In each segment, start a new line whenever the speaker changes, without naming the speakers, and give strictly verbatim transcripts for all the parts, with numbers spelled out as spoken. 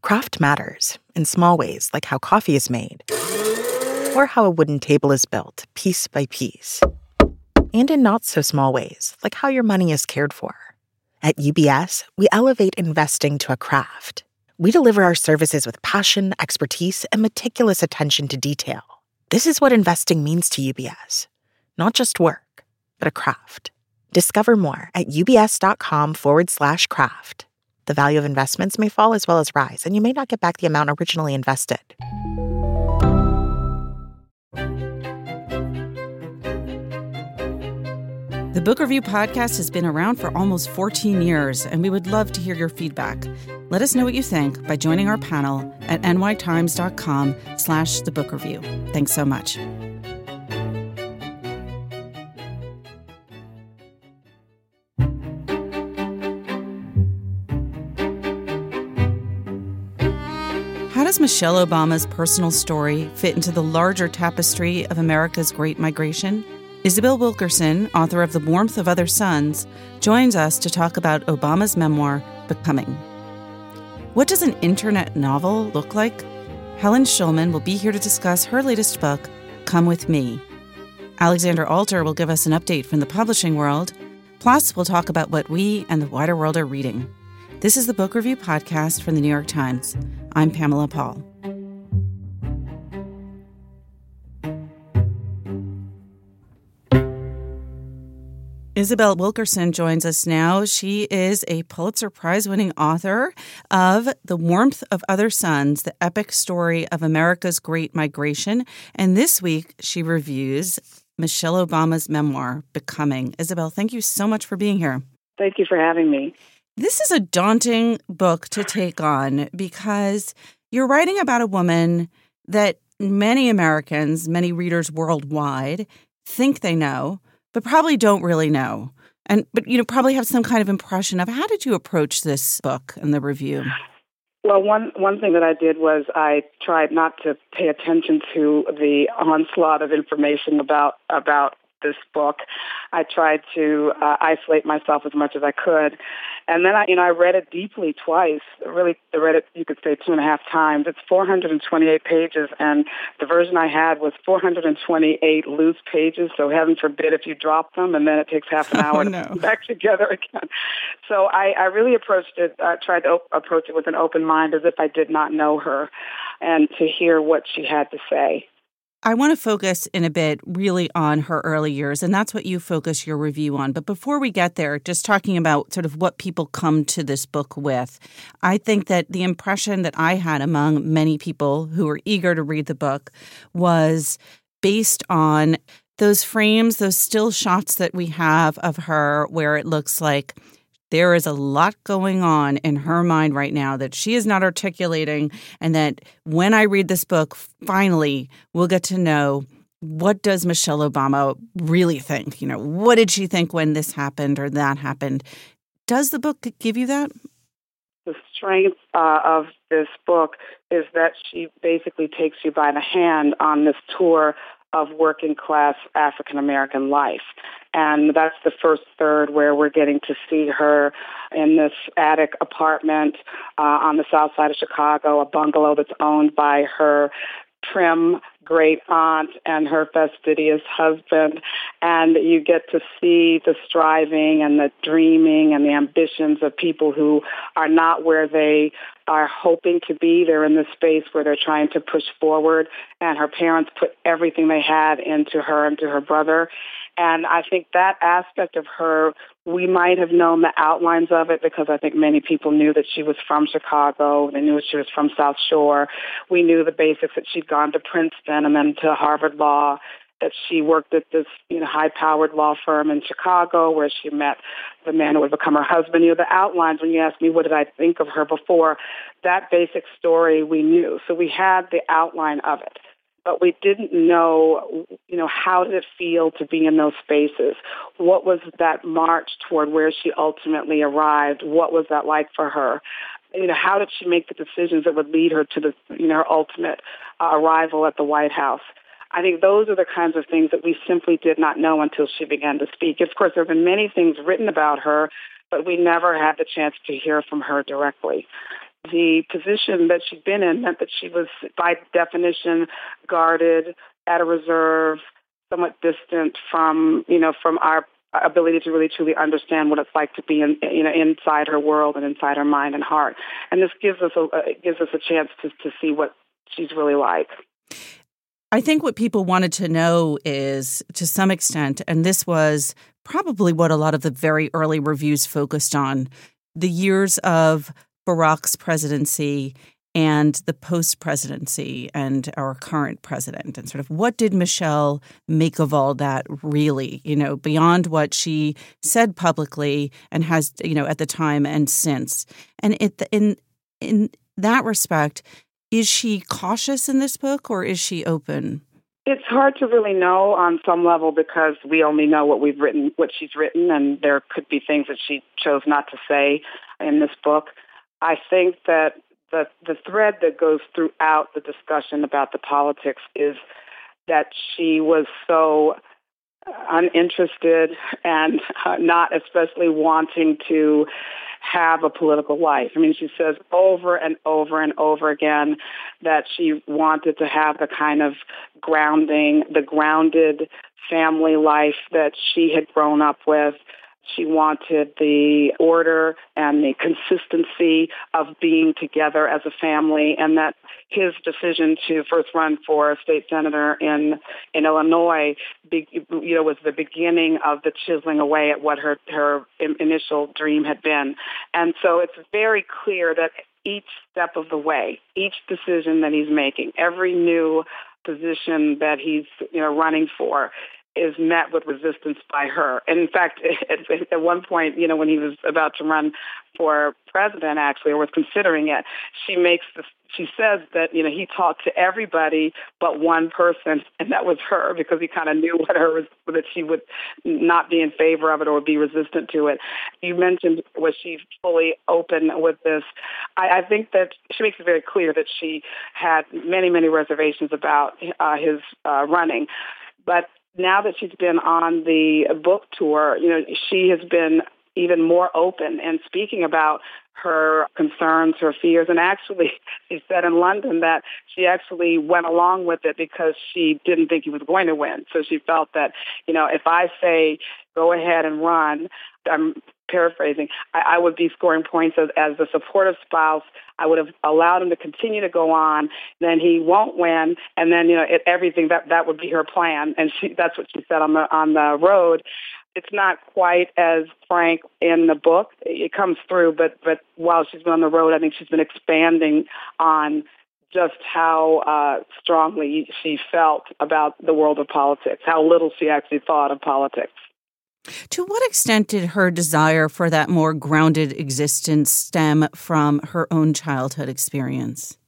Craft matters in small ways, like how coffee is made, or how a wooden table is built, piece by piece. And in not-so-small ways, like how your money is cared for. At U B S, we elevate investing to a craft. We deliver our services with passion, expertise, and meticulous attention to detail. This is what investing means to U B S. Not just work, but a craft. Discover more at ubs.com forward slash craft. The value of investments may fall as well as rise, and you may not get back the amount originally invested.
The Book Review Podcast has been around for almost fourteen years, and we would love to hear your feedback. Let us know what you think by joining our panel at nytimes.com slash the book review. Thanks so much. How does Michelle Obama's personal story fit into the larger tapestry of America's Great Migration? Isabel Wilkerson, author of The Warmth of Other Suns, joins us to talk about Obama's memoir, Becoming. What does an internet novel look like? Helen Schulman will be here to discuss her latest book, Come With Me. Alexander Alter will give us an update from the publishing world. Plus, we'll talk about what we and the wider world are reading. This is the Book Review Podcast from the New York Times. I'm Pamela Paul. Isabel Wilkerson joins us now. She is a Pulitzer Prize-winning author of The Warmth of Other Suns, the epic story of America's Great Migration. And this week, she reviews Michelle Obama's memoir, Becoming. Isabel, thank you so much for being here.
Thank you for having me.
This is a daunting book to take on because you're writing about a woman that many Americans, many readers worldwide, think they know, but probably don't really know. And but you know probably have some kind of impression of how did you approach this book and the review?
Well, one one thing that I did was I tried not to pay attention to the onslaught of information about about this book. I tried to uh, isolate myself as much as I could. And then I, you know, I read it deeply twice. Really, I read it, you could say, two and a half times. It's four hundred twenty-eight pages, and the version I had was four hundred twenty-eight loose pages, so heaven forbid if you drop them, and then it takes half an hour
oh,
to
no.
put them back together again. So I, I really approached it, uh, tried to op- approach it with an open mind as if I did not know her, and to hear what she had to say.
I want to focus in a bit really on her early years, and that's what you focus your review on. But before we get there, just talking about sort of what people come to this book with, I think that the impression that I had among many people who were eager to read the book was based on those frames, those still shots that we have of her where it looks like there is a lot going on in her mind right now that she is not articulating, and that when I read this book, finally, we'll get to know what does Michelle Obama really think? You know, what did she think when this happened or that happened? Does the book give you that?
The strength uh, of this book is that she basically takes you by the hand on this tour of working-class African-American life. And that's the first third where we're getting to see her in this attic apartment uh, on the south side of Chicago, a bungalow that's owned by her trim great aunt and her fastidious husband. And you get to see the striving and the dreaming and the ambitions of people who are not where they are hoping to be. They're in this space where they're trying to push forward. And her parents put everything they had into her and to her brother. And I think that aspect of her, we might have known the outlines of it because I think many people knew that she was from Chicago. They knew she was from South Shore. We knew the basics, that she'd gone to Princeton and then to Harvard Law, that she worked at this, you know, high-powered law firm in Chicago where she met the man who would become her husband. You know, the outlines, when you asked me what did I think of her before, that basic story we knew. So we had the outline of it. But we didn't know, you know, how did it feel to be in those spaces? What was that march toward where she ultimately arrived? What was that like for her? You know, how did she make the decisions that would lead her to the, you know, her ultimate uh, arrival at the White House? I think those are the kinds of things that we simply did not know until she began to speak. Of course, there have been many things written about her, but we never had the chance to hear from her directly. the position that she'd been in meant that she was, by definition, guarded, at a reserve, somewhat distant from, you know, from our ability to really truly understand what it's like to be in, you know, inside her world and inside her mind and heart. And this gives us a it gives us a chance to to see what she's really like.
I think what people wanted to know is, to some extent, and this was probably what a lot of the very early reviews focused on, the years of Barack's presidency and the post-presidency and our current president, and sort of what did Michelle make of all that, really, you know, beyond what she said publicly and has, you know, at the time and since. And it, in in that respect, is she cautious in this book, or is she open?
It's hard to really know on some level because we only know what we've written, what she's written, and there could be things that she chose not to say in this book. I think that the the thread that goes throughout the discussion about the politics is that she was so uninterested and uh, not especially wanting to have a political life. I mean, she says over and over and over again that she wanted to have the kind of grounding, the grounded family life that she had grown up with. She wanted the order and the consistency of being together as a family, and that his decision to first run for a state senator in in Illinois, be, you know, was the beginning of the chiseling away at what her her initial dream had been. And so it's very clear that each step of the way, each decision that he's making, every new position that he's, you know, running for, is met with resistance by her. And in fact, at, at one point, you know, when he was about to run for president, actually, or was considering it, she makes this, she says that, you know, he talked to everybody but one person, and that was her, because he kind of knew what her was, that she would not be in favor of it or be resistant to it. You mentioned, was she fully open with this? I, I think that she makes it very clear that she had many, many reservations about uh, his uh, running. But now that she's been on the book tour, you know, she has been even more open and speaking about her concerns, her fears. And actually, she said in London that she actually went along with it because she didn't think he was going to win. So she felt that, you know, if I say, go ahead and run, I'm paraphrasing, I, I would be scoring points as, as the supportive spouse. I would have allowed him to continue to go on. Then he won't win, and then, you know, it, everything that that would be her plan. And she, that's what she said on the on the road. It's not quite as frank in the book. It comes through, but but while she's been on the road, I think she's been expanding on just how uh, strongly she felt about the world of politics, how little she actually thought of politics.
To what extent did her desire for that more grounded existence stem from her own childhood experience?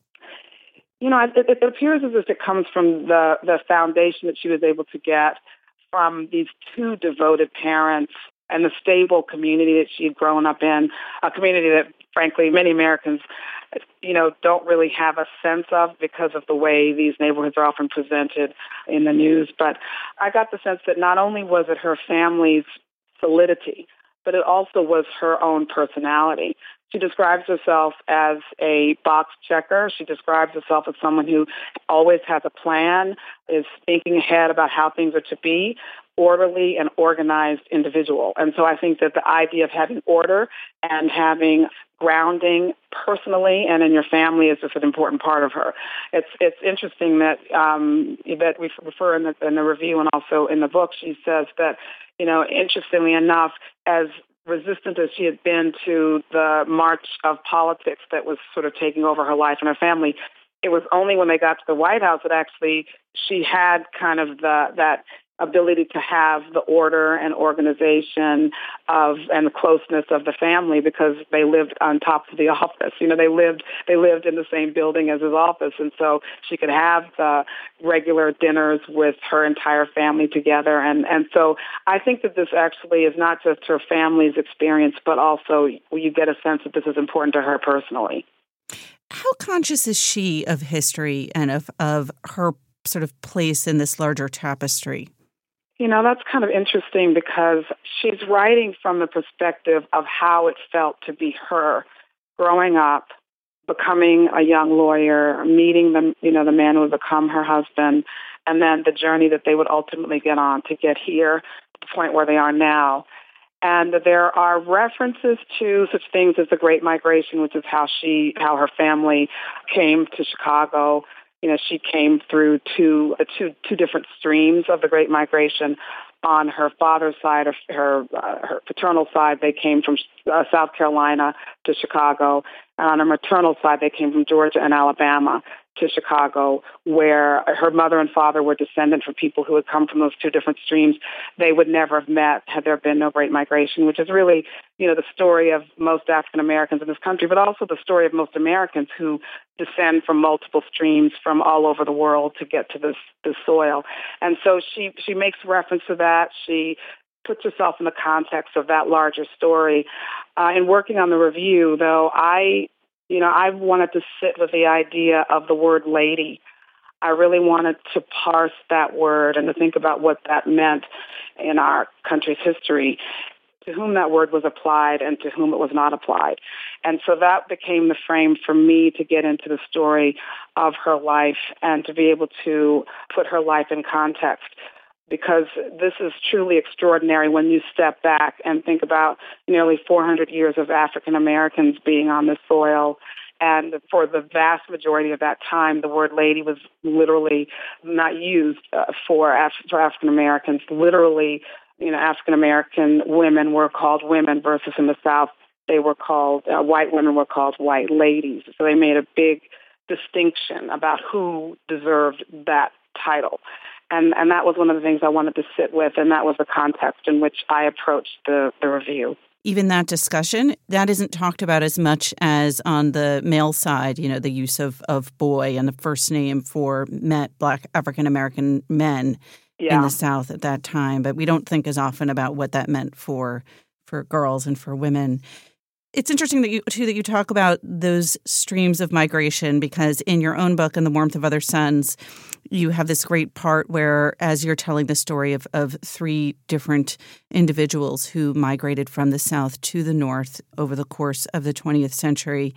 You know, it, it appears as if it comes from the, the foundation that she was able to get from these two devoted parents and the stable community that she had grown up in, a community that, frankly, many Americans, you know, don't really have a sense of because of the way these neighborhoods are often presented in the news. But I got the sense that not only was it her family's solidity, but it also was her own personality. She describes herself as a box checker. She describes herself as someone who always has a plan, is thinking ahead about how things are to be, orderly and organized individual. And so I think that the idea of having order and having grounding personally and in your family is just an important part of her. It's it's interesting that um, that we refer in the, in the review and also in the book. She says that, you know, interestingly enough, as resistant as she had been to the march of politics that was sort of taking over her life and her family, it was only when they got to the White House that actually she had kind of the that ability to have the order and organization of and the closeness of the family because they lived on top of the office. You know, they lived they lived in the same building as his office, and so she could have the regular dinners with her entire family together. And, and so I think that this actually is not just her family's experience, but also you get a sense that this is important to her personally.
How conscious is she of history and of, of her sort of place in this larger tapestry?
You know, that's kind of interesting because she's writing from the perspective of how it felt to be her growing up, becoming a young lawyer, meeting the, you know, the man who would become her husband, and then the journey that they would ultimately get on to get here to the point where they are now. And there are references to such things as the Great Migration, which is how she, how her family came to Chicago. You know, she came through two, uh, two, two different streams of the Great Migration. On her father's side, or her uh, her paternal side, they came from uh, South Carolina to Chicago. And on her maternal side, they came from Georgia and Alabama to Chicago, where her mother and father were descendant from people who had come from those two different streams. They would never have met had there been no Great Migration, which is really, you know, the story of most African Americans in this country, but also the story of most Americans who descend from multiple streams from all over the world to get to this, this soil. And so she, she makes reference to that. She puts herself in the context of that larger story. Uh, in working on the review, though, I, you know, I wanted to sit with the idea of the word lady. I really wanted to parse that word and to think about what that meant in our country's history, to whom that word was applied and to whom it was not applied. And so that became the frame for me to get into the story of her life and to be able to put her life in context, because this is truly extraordinary when you step back and think about nearly four hundred years of African Americans being on this soil. And for the vast majority of that time, the word lady was literally not used uh, for, Af- for African Americans. Literally, you know, African American women were called women versus in the South, they were called, uh, white women were called white ladies. So they made a big distinction about who deserved that title. And and that was one of the things I wanted to sit with, and that was the context in which I approached the, the review.
Even that discussion, that isn't talked about as much as on the male side, you know, the use of, of boy and the first name for met Black African-American men yeah. in the South at that time. But we don't think as often about what that meant for for girls and for women. It's interesting that you too that you talk about those streams of migration, because in your own book, In the Warmth of Other Suns, you have this great part where, as you're telling the story of, of three different individuals who migrated from the South to the North over the course of the twentieth century,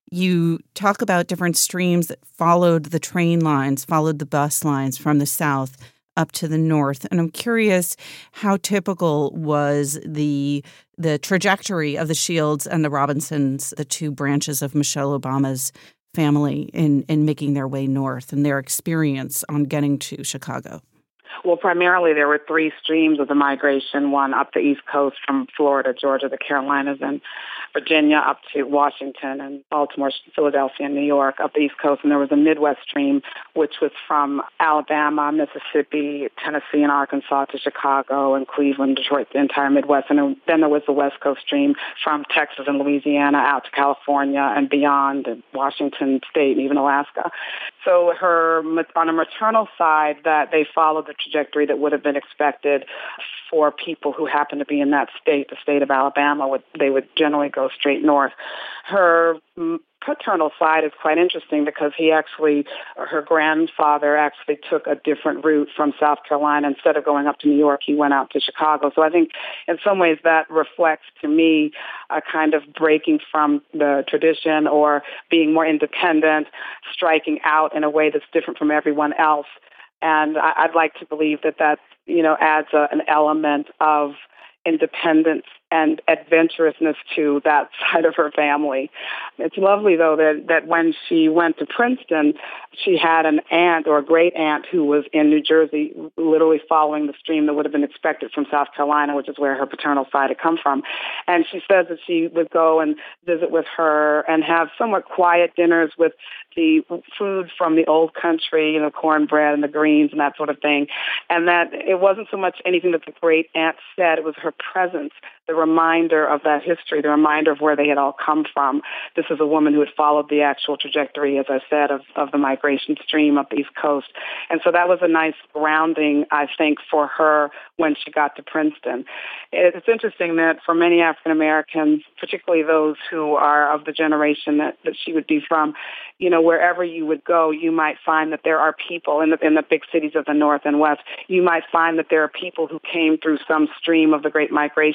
you talk about different streams that followed the train lines, followed the bus lines from the South up to the North. And I'm curious, how typical was the the trajectory of the Shields and the Robinsons, the two branches of Michelle Obama's family, in, in making their way north, and their experience on getting to Chicago?
Well, primarily there were three streams of the migration, one up the East Coast from Florida, Georgia, the Carolinas, and Virginia up to Washington and Baltimore, Philadelphia, and New York up the East Coast. And there was a Midwest stream, which was from Alabama, Mississippi, Tennessee, and Arkansas to Chicago and Cleveland, Detroit, the entire Midwest. And then there was the West Coast stream from Texas and Louisiana out to California and beyond, and Washington State and even Alaska. So her, on a maternal side, that they followed the trajectory that would have been expected for people who happen to be in that state, the state of Alabama. Would they would generally go straight north. Her paternal side is quite interesting because he actually, her grandfather actually took a different route from South Carolina. Instead of going up to New York, he went out to Chicago. So I think in some ways that reflects to me a kind of breaking from the tradition or being more independent, striking out in a way that's different from everyone else. And I'd like to believe that that, you know, adds a, an element of independence and adventurousness to that side of her family. It's lovely, though, that, that when she went to Princeton, she had an aunt or a great aunt who was in New Jersey, literally following the stream that would have been expected from South Carolina, which is where her paternal side had come from. And she says that she would go and visit with her and have somewhat quiet dinners with the food from the old country, you know, cornbread and the greens and that sort of thing. And that it wasn't so much anything that the great aunt said, it was her presence, the reminder of that history, the reminder of where they had all come from. This is a woman who had followed the actual trajectory, as I said, of, of the migration stream up the East Coast. And so that was a nice grounding, I think, for her when she got to Princeton. It's interesting that for many African Americans, particularly those who are of the generation that, that she would be from, you know, wherever you would go, you might find that there are people in the in the big cities of the North and West. You might find that there are people who came through some stream of the Great Migration that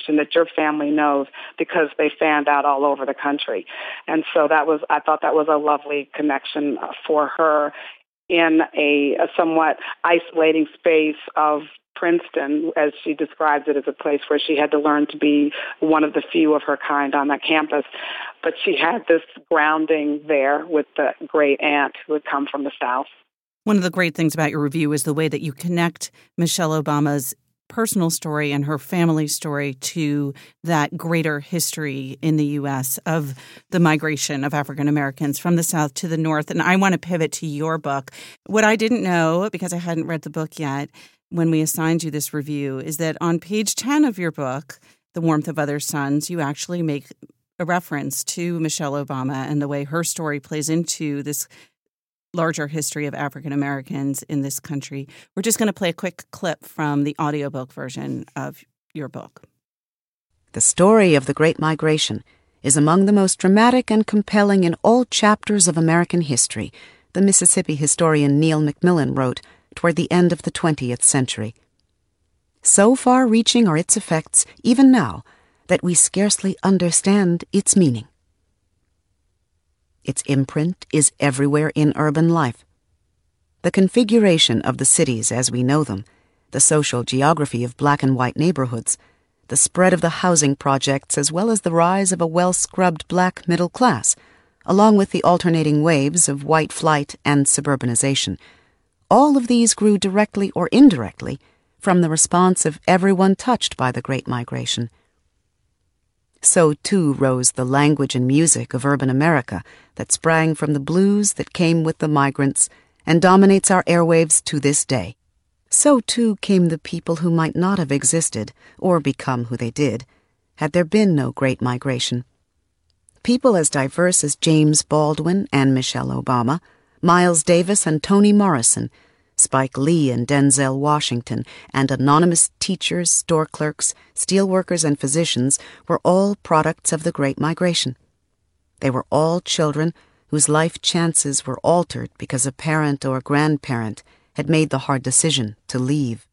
your family knows because they fanned out all over the country. And so that was, I thought that was a lovely connection for her in a, a somewhat isolating space of Princeton, as she describes it, as a place where she had to learn to be one of the few of her kind on that campus. But she had this grounding there with the great aunt who had come from the South.
One of the great things about your review is the way that you connect Michelle Obama's personal story and her family story to that greater history in the U S of the migration of African Americans from the South to the North. And I want to pivot to your book. What I didn't know, because I hadn't read the book yet, when we assigned you this review, is that on page ten of your book, The Warmth of Other Suns, you actually make a reference to Michelle Obama and the way her story plays into this larger history of African Americans in this country. We're just going to play a quick clip from the audiobook version of your book.
The story of the Great Migration is among the most dramatic and compelling in all chapters of American history, the Mississippi historian Neil McMillan wrote toward the end of the twentieth century. So far-reaching are its effects, even now, that we scarcely understand its meaning. Its imprint is everywhere in urban life. The configuration of the cities as we know them, the social geography of black and white neighborhoods, the spread of the housing projects as well as the rise of a well-scrubbed black middle class, along with the alternating waves of white flight and suburbanization, all of these grew directly or indirectly from the response of everyone touched by the Great Migration. So, too, rose the language and music of urban America that sprang from the blues that came with the migrants and dominates our airwaves to this day. So, too, came the people who might not have existed, or become who they did, had there been no Great Migration. People as diverse as James Baldwin and Michelle Obama, Miles Davis and Toni Morrison, Spike Lee and Denzel Washington, and anonymous teachers, store clerks, steelworkers, and physicians were all products of the Great Migration. They were all children whose life chances were altered because a parent or grandparent had made the hard decision to leave.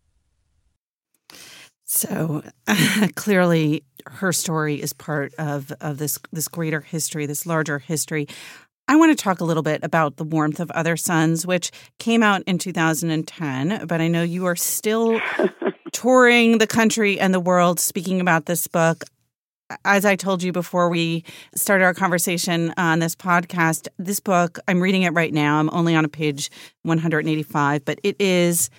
So uh, clearly her story is part of, of this, this greater history, this larger history. I want to talk a little bit about The Warmth of Other Suns, which came out in two thousand ten, but I know you are still touring the country and the world speaking about this book. As I told you before we started our conversation on this podcast, this book, I'm reading it right now. I'm only on a page one hundred eighty-five, but it is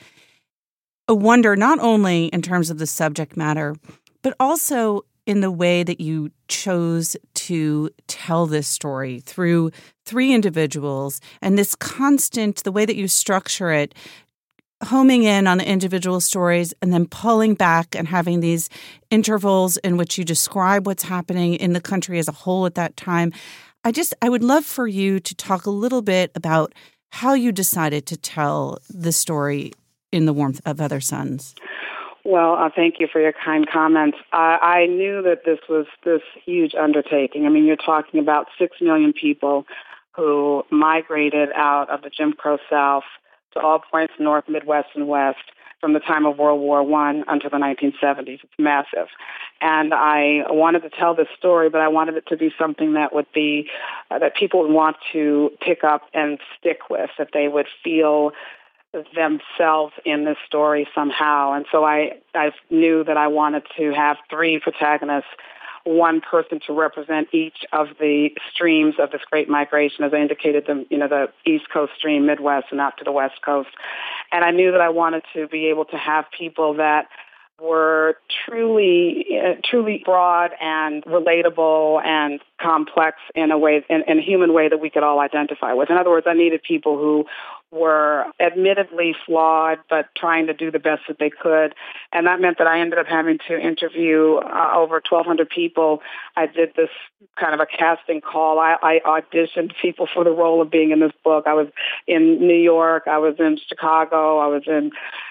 a wonder not only in terms of the subject matter, but also in the way that you chose to tell this story through three individuals and this constant, the way that you structure it, homing in on the individual stories and then pulling back and having these intervals in which you describe what's happening in the country as a whole at that time. I just, I would love for you to talk a little bit about how you decided to tell the story in The Warmth of Other Suns.
Well, uh, thank you for your kind comments. Uh, I knew that this was this huge undertaking. I mean, you're talking about six million people who migrated out of the Jim Crow South to all points north, Midwest, and West from the time of World War One until the nineteen seventies. It's massive. And I wanted to tell this story, but I wanted it to be something that would be, uh, that people would want to pick up and stick with, that they would feel themselves in this story somehow. And so I, I knew that I wanted to have three protagonists, one person to represent each of the streams of this great migration, as I indicated, the, you know, the East Coast stream, Midwest, and out to the West Coast. And I knew that I wanted to be able to have people that were truly, uh, truly broad and relatable and complex in a way, in, in a human way that we could all identify with. In other words, I needed people who were admittedly flawed, but trying to do the best that they could. And that meant that I ended up having to interview uh, over twelve hundred people. I did this kind of a casting call. I, I auditioned people for the role of being in this book. I was in New York. I was in Chicago. I was in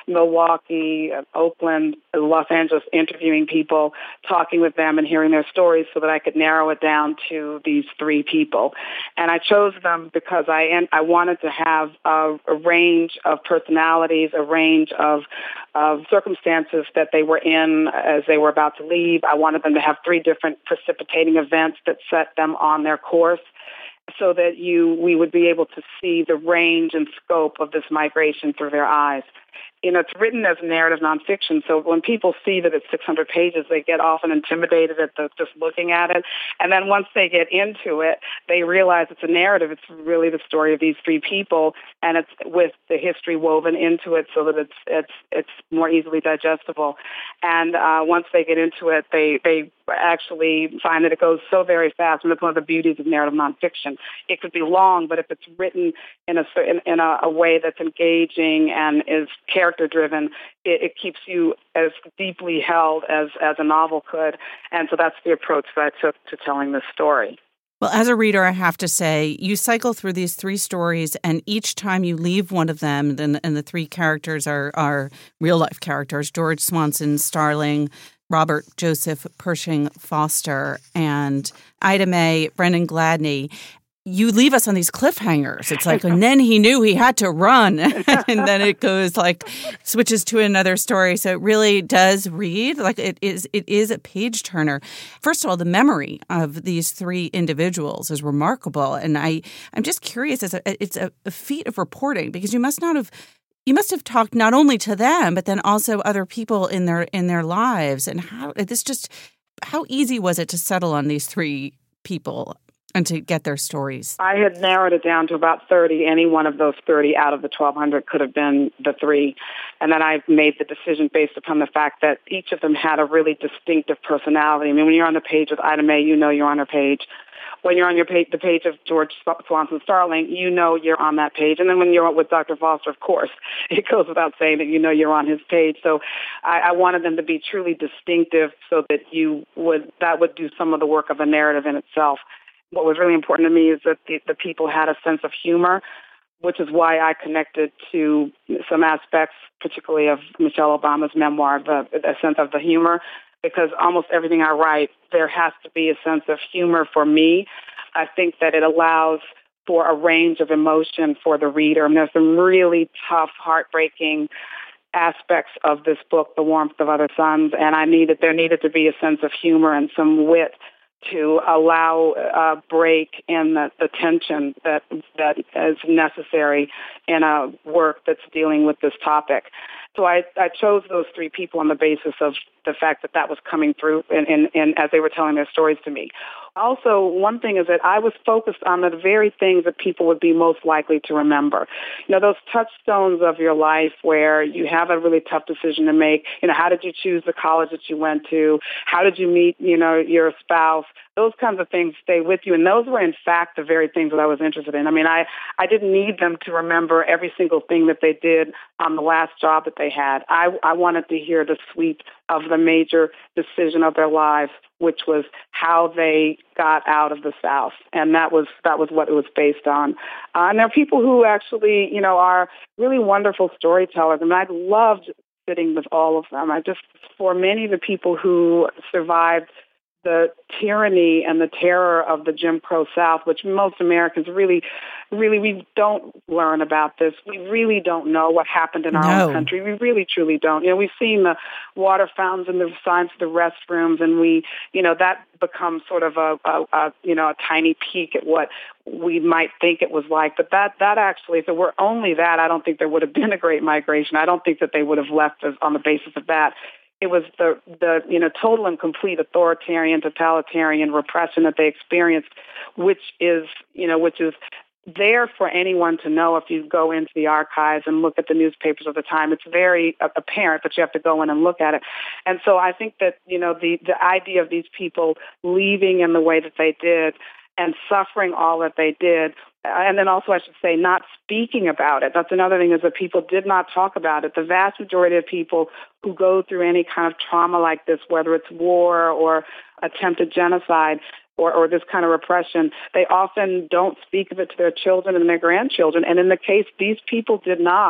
Milwaukee, Oakland, Los Angeles, interviewing people, talking with them and hearing their stories so that I could narrow it down to these three people. And I chose them because I and I wanted to have a, a range of personalities, a range of of circumstances that they were in as they were about to leave. I wanted them to have three different precipitating events that set them on their course, so that you we would be able to see the range and scope of this migration through their eyes. You know, it's written as narrative nonfiction, so when people see that it's six hundred pages, they get often intimidated at the, just looking at it. And then once they get into it, they realize it's a narrative. It's really the story of these three people, and it's with the history woven into it so that it's it's it's more easily digestible. And uh, once they get into it, they they actually find that it goes so very fast, and that's one of the beauties of narrative nonfiction. It could be long, but if it's written in a in, in a, a way that's engaging and is character-driven, it, it keeps you as deeply held as, as a novel could. And so that's the approach that I took to telling this story.
Well, as a reader, I have to say, you cycle through these three stories, and each time you leave one of them, and, and the three characters are, are real-life characters, George Swanson Starling, Robert Joseph Pershing Foster, and Ida Mae Brennan Gladney. You leave us on these cliffhangers. It's like, and then he knew he had to run. And then it goes like, switches to another story. So it really does read like it is, it is a page turner. First of all, the memory of these three individuals is remarkable. And I, I'm just curious, it's a, it's a, a feat of reporting, because you must not have, you must have talked not only to them, but then also other people in their, in their lives. And how this just, how easy was it to settle on these three people and to get their stories?
I had narrowed it down to about thirty. Any one of those thirty out of the twelve hundred could have been the three. And then I made the decision based upon the fact that each of them had a really distinctive personality. I mean, when you're on the page with Ida Mae, you know you're on her page. When you're on your page, the page of George Swanson Starling, you know you're on that page. And then when you're with Doctor Foster, of course, it goes without saying that you know you're on his page. So I, I wanted them to be truly distinctive so that you would that would do some of the work of a narrative in itself. What was really important to me is that the, the people had a sense of humor, which is why I connected to some aspects, particularly of Michelle Obama's memoir, the, the sense of the humor, because almost everything I write, there has to be a sense of humor for me. I think that it allows for a range of emotion for the reader. I mean, there's some really tough, heartbreaking aspects of this book, The Warmth of Other Suns, and I needed there needed to be a sense of humor and some wit to allow a break in the, the tension that that is necessary in a work that's dealing with this topic. So I, I chose those three people on the basis of the fact that that was coming through in, in, in, as they were telling their stories to me. Also, one thing is that I was focused on the very things that people would be most likely to remember. You know, those touchstones of your life where you have a really tough decision to make. You know, how did you choose the college that you went to? How did you meet, you know, your spouse? Those kinds of things stay with you. And those were, in fact, the very things that I was interested in. I mean, I, I didn't need them to remember every single thing that they did on the last job that they had. I, I wanted to hear the sweep of the major decision of their lives, which was how they got out of the South. And that was that was what it was based on. Uh, and there are people who actually, you know, are really wonderful storytellers. I mean, I loved sitting with all of them. I just, for many of the people who survived the tyranny and the terror of the Jim Crow South, which most Americans really, really, we don't learn about this. We really don't know what happened in our
No.
own country. We really, truly don't. You know, we've seen the water fountains and the signs for the restrooms, and we, you know, that becomes sort of a, a, a, you know, a tiny peek at what we might think it was like. But that, that actually, if it were only that, I don't think there would have been a great migration. I don't think that they would have left us on the basis of that. It was the, the you know, total and complete authoritarian, totalitarian repression that they experienced, which is, you know, which is there for anyone to know if you go into the archives and look at the newspapers of the time. It's very apparent, but you have to go in and look at it. And so I think that, you know, the, the idea of these people leaving in the way that they did and suffering all that they did, and then also I should say not speaking about it. That's another thing, is that people did not talk about it. The vast majority of people who go through any kind of trauma like this, whether it's war or attempted genocide, Or, or this kind of repression, they often don't speak of it to their children and their grandchildren. And in the case, these people did not.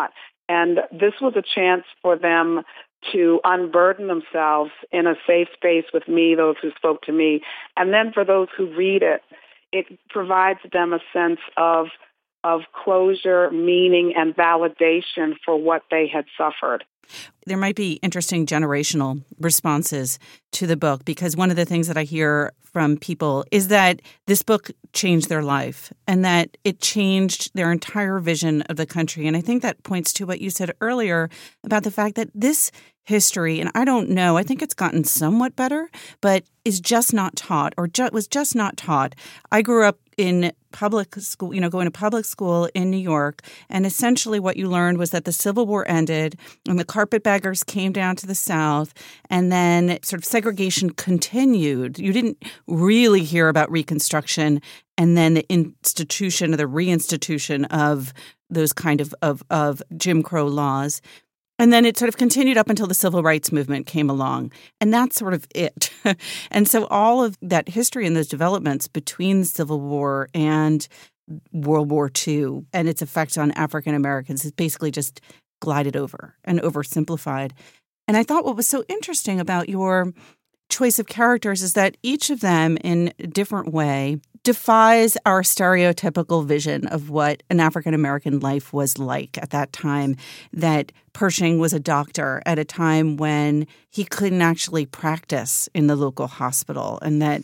And this was a chance for them to unburden themselves in a safe space with me, those who spoke to me. And then for those who read it, it provides them a sense of of closure, meaning, and validation for what they had suffered.
There might be interesting generational responses to the book, because one of the things that I hear from people is that this book changed their life and that it changed their entire vision of the country. And I think that points to what you said earlier about the fact that this history, and I don't know, I think it's gotten somewhat better, but is just not taught or ju- was just not taught. I grew up in public school, you know, going to public school in New York. And essentially what you learned was that the Civil War ended and the carpetbaggers came down to the South, and then sort of segregation continued. You didn't really hear about Reconstruction and then the institution or the reinstitution of those kind of, of, of Jim Crow laws. And then it sort of continued up until the Civil Rights Movement came along. And that's sort of it. And so all of that history and those developments between the Civil War and World War Two and its effect on African Americans is basically just glided over and oversimplified. And I thought what was so interesting about your choice of characters is that each of them in a different way defies our stereotypical vision of what an African-American life was like at that time, that Pershing was a doctor at a time when he couldn't actually practice in the local hospital, and that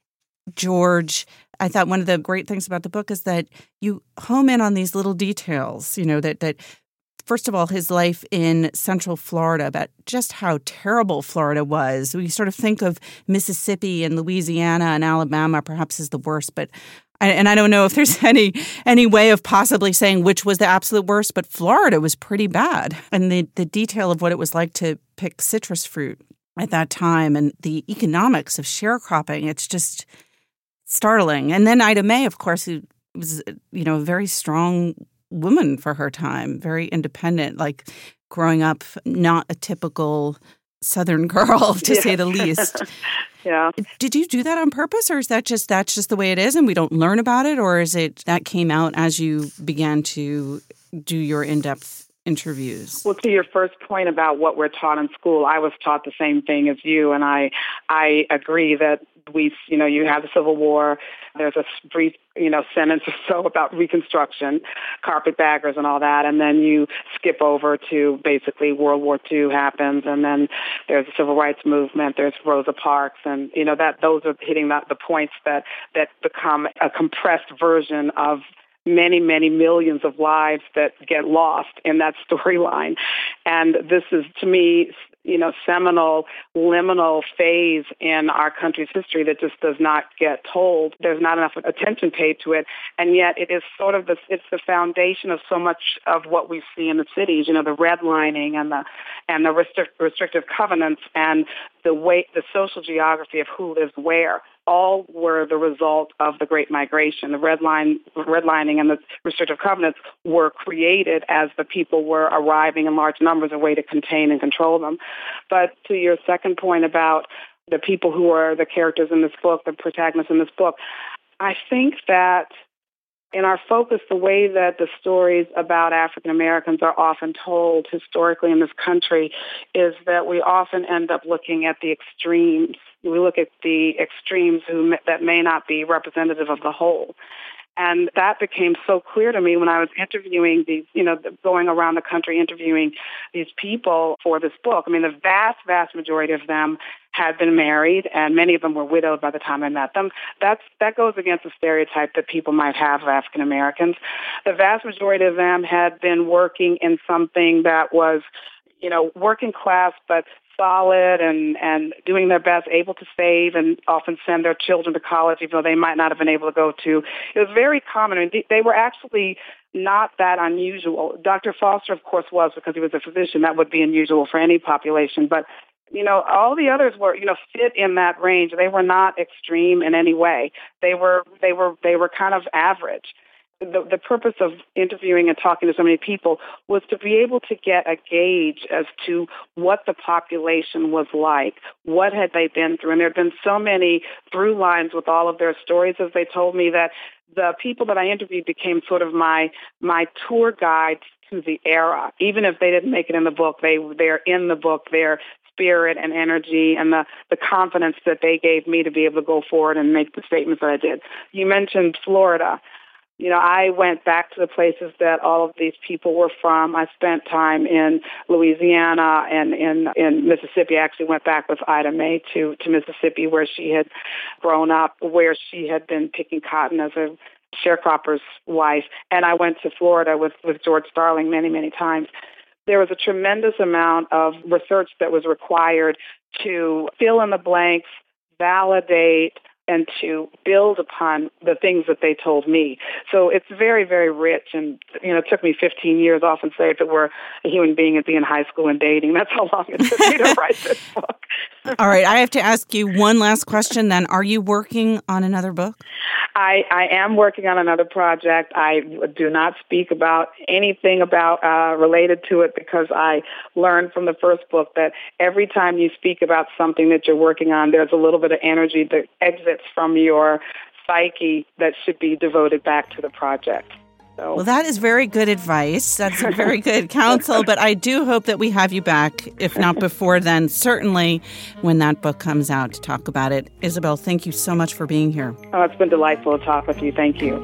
George, I thought one of the great things about the book is that you home in on these little details, you know, that that first of all, his life in Central Florida, about just how terrible Florida was. We sort of think of Mississippi and Louisiana and Alabama perhaps as the worst, but and I don't know if there's any any way of possibly saying which was the absolute worst, but Florida was pretty bad. And the, the detail of what it was like to pick citrus fruit at that time and the economics of sharecropping, it's just startling. And then Ida May, of course, who was, you know, a very strong woman for her time, very independent, like growing up, not a typical Southern girl, to
yeah.
say the least.
Yeah.
Did you do that on purpose, or is that just that's just the way it is and we don't learn about it, or is it that came out as you began to do your in-depth interviews?
Well, to your first point about what we're taught in school, I was taught the same thing as you, and I I agree that we, you know, you have the Civil War. There's a brief, you know, sentence or so about Reconstruction, carpetbaggers and all that, and then you skip over to basically World War Two happens, and then there's the Civil Rights Movement. There's Rosa Parks, and you know that those are hitting the, the points that that become a compressed version of many, many millions of lives that get lost in that storyline. And this is, to me, you know, seminal, liminal phase in our country's history that just does not get told. There's not enough attention paid to it. And yet it is sort of the, it's the foundation of so much of what we see in the cities, you know, the redlining and the, and the restrict, restrictive covenants and the way, the social geography of who lives where. All were the result of the Great Migration. The red line, redlining and the restrictive covenants were created as the people were arriving in large numbers, a way to contain and control them. But to your second point about the people who are the characters in this book, the protagonists in this book, I think that in our focus, the way that the stories about African Americans are often told historically in this country is that we often end up looking at the extremes. We look at the extremes who that may not be representative of the whole. And that became so clear to me when I was interviewing these, you know, going around the country interviewing these people for this book. I mean, the vast, vast majority of them had been married, and many of them were widowed by the time I met them. That's, that goes against the stereotype that people might have of African Americans. The vast majority of them had been working in something that was, you know, working class, but solid and, and doing their best, able to save and often send their children to college, even though they might not have been able to go to. It was very common. I mean, they were actually not that unusual. Doctor Foster, of course, was because he was a physician. That would be unusual for any population. But, you know, all the others were, you know, fit in that range. They were not extreme in any way. They were, they were, they were kind of average. the, the purpose of interviewing and talking to so many people was to be able to get a gauge as to what the population was like, what had they been through. And there had been so many through lines with all of their stories, as they told me, that the people that I interviewed became sort of my my tour guides to the era. Even if they didn't make it in the book, they they're in the book. Their spirit and energy and the, the confidence that they gave me to be able to go forward and make the statements that I did. You mentioned Florida. You know, I went back to the places that all of these people were from. I spent time in Louisiana and in, in Mississippi. I actually went back with Ida Mae to, to Mississippi, where she had grown up, where she had been picking cotton as a sharecropper's wife. And I went to Florida with, with George Starling many, many times. There was a tremendous amount of research that was required to fill in the blanks, validate, and to build upon the things that they told me. So it's very, very rich. And, you know, it took me fifteen years. I often say if it were a human being, it'd be in high school and dating. That's how long it took me to write this book.
All right. I have to ask you one last question then. Are you working on another book?
I, I am working on another project. I do not speak about anything about uh, related to it, because I learned from the first book that every time you speak about something that you're working on, there's a little bit of energy that exits from your psyche that should be devoted back to the project. So.
Well, that is very good advice. That's very good counsel. But I do hope that we have you back, if not before then, certainly when that book comes out, to talk about it. Isabel, thank you so much for being here.
Oh, it's been delightful to talk with you. Thank you.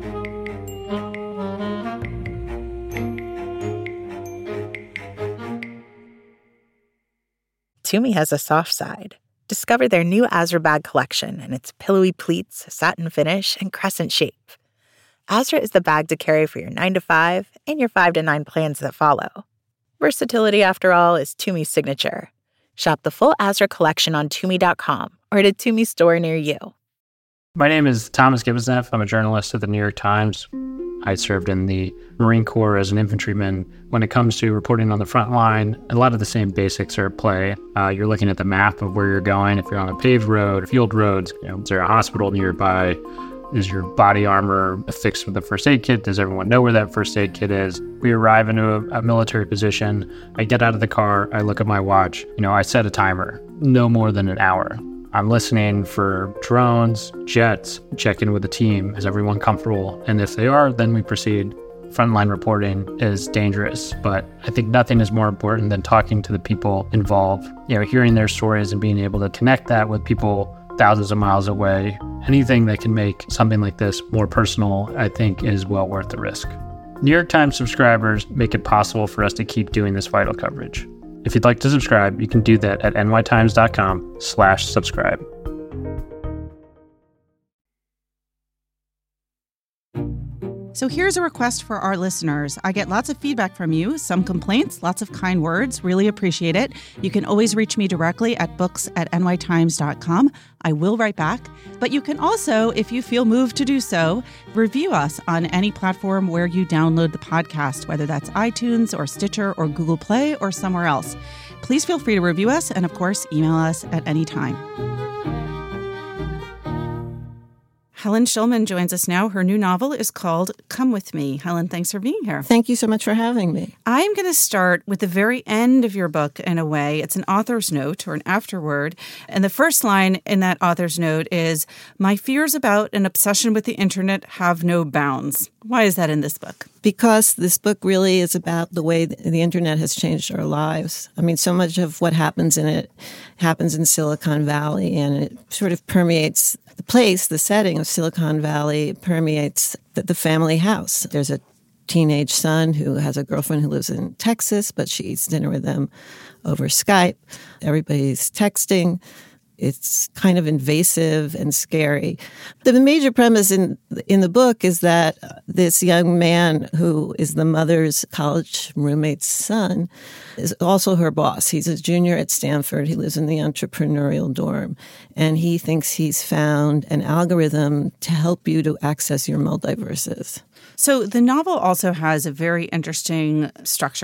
Tumi has a soft side. Discover their new Azra bag collection and its pillowy pleats, satin finish, and crescent shape. Azra is the bag to carry for your nine to five and your five to nine plans that follow. Versatility, after all, is Tumi's signature. Shop the full Azra collection on Tumi dot com or at a Tumi store near you.
My name is Thomas Gibbonsneff. I'm a journalist at the New York Times. I served in the Marine Corps as an infantryman. When it comes to reporting on the front line, a lot of the same basics are at play. Uh, you're looking at the map of where you're going. If you're on a paved road, field roads, you know, is there a hospital nearby? Is your body armor affixed with a first aid kit? Does everyone know where that first aid kit is? We arrive into a, a military position. I get out of the car. I look at my watch. You know, I set a timer, no more than an hour. I'm listening for drones, jets, check in with the team. Is everyone comfortable? And if they are, then we proceed. Frontline reporting is dangerous, but I think nothing is more important than talking to the people involved, you know, hearing their stories and being able to connect that with people thousands of miles away. Anything that can make something like this more personal, I think, is well worth the risk. New York Times subscribers make it possible for us to keep doing this vital coverage. If you'd like to subscribe, you can do that at nytimes.com slash subscribe.
So here's a request for our listeners. I get lots of feedback from you, some complaints, lots of kind words. Really appreciate it. You can always reach me directly at books at nytimes dot com. I will write back. But you can also, if you feel moved to do so, review us on any platform where you download the podcast, whether that's iTunes or Stitcher or Google Play or somewhere else. Please feel free to review us and, of course, email us at any time. Helen Shulman joins us now. Her new novel is called Come With Me. Helen, thanks for being here.
Thank you so much for having me.
I'm going to start with the very end of your book, in a way. It's an author's note or an afterword. And the first line in that author's note is, "My fears about an obsession with the internet have no bounds." Why is that in this book?
Because this book really is about the way the internet has changed our lives. I mean, so much of what happens in it happens in Silicon Valley, and it sort of permeates the place, the setting of Silicon Valley permeates the, the family house. There's a teenage son who has a girlfriend who lives in Texas, but she eats dinner with them over Skype. Everybody's texting. It's kind of invasive and scary. The major premise in in the book is that this young man who is the mother's college roommate's son is also her boss. He's a junior at Stanford. He lives in the entrepreneurial dorm. And he thinks he's found an algorithm to help you to access your multiverses.
So the novel also has a very interesting structure.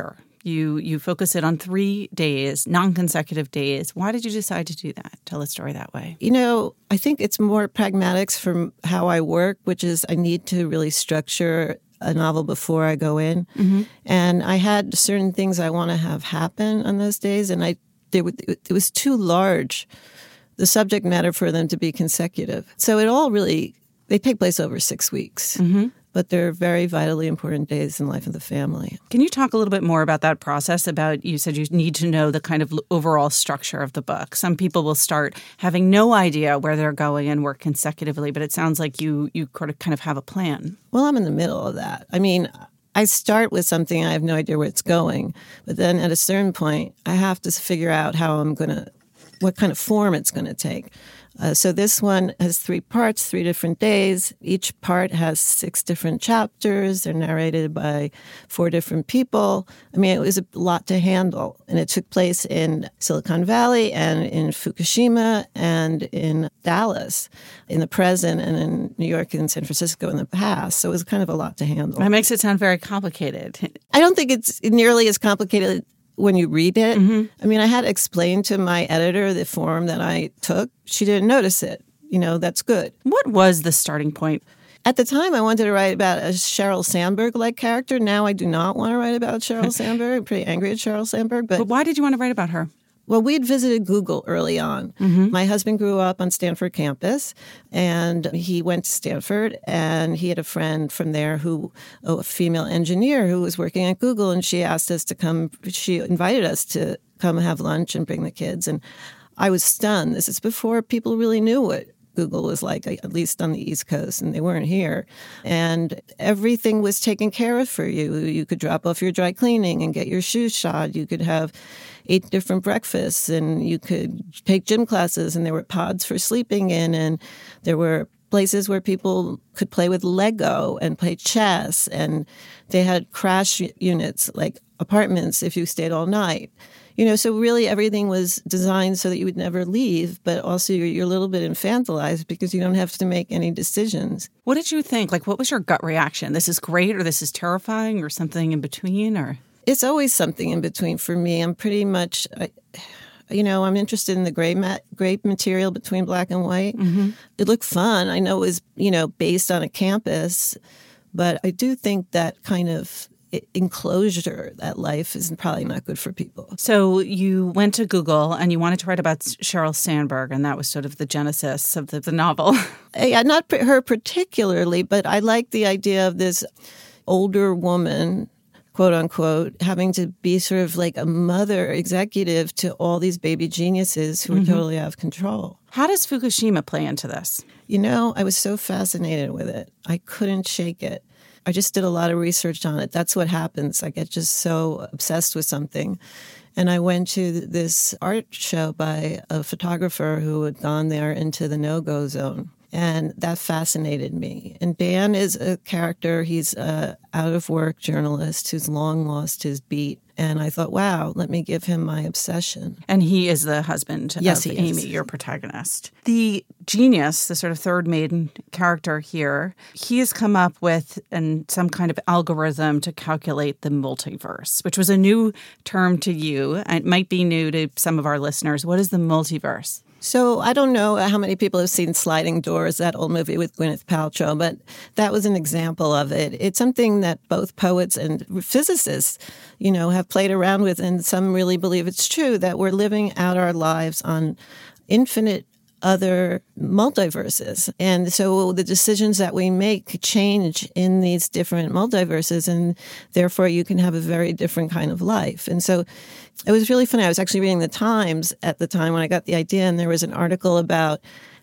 You you focus it on three days, non-consecutive days. Why did you decide to do that? Tell the story that way.
You know, I think it's more pragmatics from how I work, which is I need to really structure a novel before I go in. Mm-hmm. And I had certain things I want to have happen on those days, and I they would, it was too large, the subject matter, for them to be consecutive. So it all really, they take place over six weeks. Mm-hmm. But they're very vitally important days in the life of the family.
Can you talk a little bit more about that process? About, you said you need to know the kind of overall structure of the book. Some people will start having no idea where they're going and work consecutively, but it sounds like you you kind of have a plan.
Well, I'm in the middle of that. I mean, I start with something, I have no idea where it's going, but then at a certain point, I have to figure out how I'm going to, what kind of form it's going to take. Uh, so this one has three parts, three different days. Each part has six different chapters. They're narrated by four different people. I mean, it was a lot to handle. And it took place in Silicon Valley and in Fukushima and in Dallas in the present, and in New York and San Francisco in the past. So it was kind of a lot to handle.
That makes it sound very complicated.
I don't think it's nearly as complicated when you read it. Mm-hmm. I mean, I had explained to my editor the form that I took. She didn't notice it. You know, that's good.
What was the starting point?
At the time, I wanted to write about a Sheryl Sandberg-like character. Now I do not want to write about Sheryl Sandberg. I'm pretty angry at Sheryl Sandberg. But,
but why did you want to write about her?
Well, we'd visited Google early on. Mm-hmm. My husband grew up on Stanford campus, and he went to Stanford, and he had a friend from there who, a female engineer who was working at Google, and she asked us to come, she invited us to come have lunch and bring the kids. And I was stunned. This is before people really knew what Google was like, at least on the East Coast, and they weren't here. And everything was taken care of for you. You could drop off your dry cleaning and get your shoes shod. You could have eight different breakfasts, and you could take gym classes, and there were pods for sleeping in, and there were places where people could play with Lego and play chess, and they had crash units, like apartments if you stayed all night. You know, so really everything was designed so that you would never leave, but also you're, you're a little bit infantilized because you don't have to make any decisions.
What did you think? Like, what was your gut reaction? This is great, or this is terrifying, or something in between, or?
It's always something in between for me. I'm pretty much, I, you know, I'm interested in the gray, mat, gray material between black and white. Mm-hmm. It looked fun. I know it was, you know, based on a campus, but I do think that kind of enclosure, that life is probably not good for people.
So you went to Google and you wanted to write about Sheryl Sandberg, and that was sort of the genesis of the, the novel.
Yeah, not her particularly, but I like the idea of this older woman, quote unquote, having to be sort of like a mother executive to all these baby geniuses who are mm-hmm. totally out of control.
How does Fukushima play into this?
You know, I was so fascinated with it. I couldn't shake it. I just did a lot of research on it. That's what happens. I get just so obsessed with something. And I went to this art show by a photographer who had gone there into the no-go zone. And that fascinated me. And Dan is a character. He's an out-of-work journalist who's long lost his beat. And I thought, wow, let me give him my obsession.
And he is the husband
yes,
of
he
Amy,
is.
your protagonist. The genius, the sort of third main character here, he has come up with an, some kind of algorithm to calculate the multiverse, which was a new term to you. It might be new to some of our listeners. What is the multiverse?
So I don't know how many people have seen Sliding Doors, that old movie with Gwyneth Paltrow, but that was an example of it. It's something that both poets and physicists, you know, have played around with, and some really believe it's true, that we're living out our lives on infinite other multiverses. And so the decisions that we make change in these different multiverses, and therefore you can have a very different kind of life. And so it was really funny. I was actually reading the Times at the time when I got the idea, and there was an article about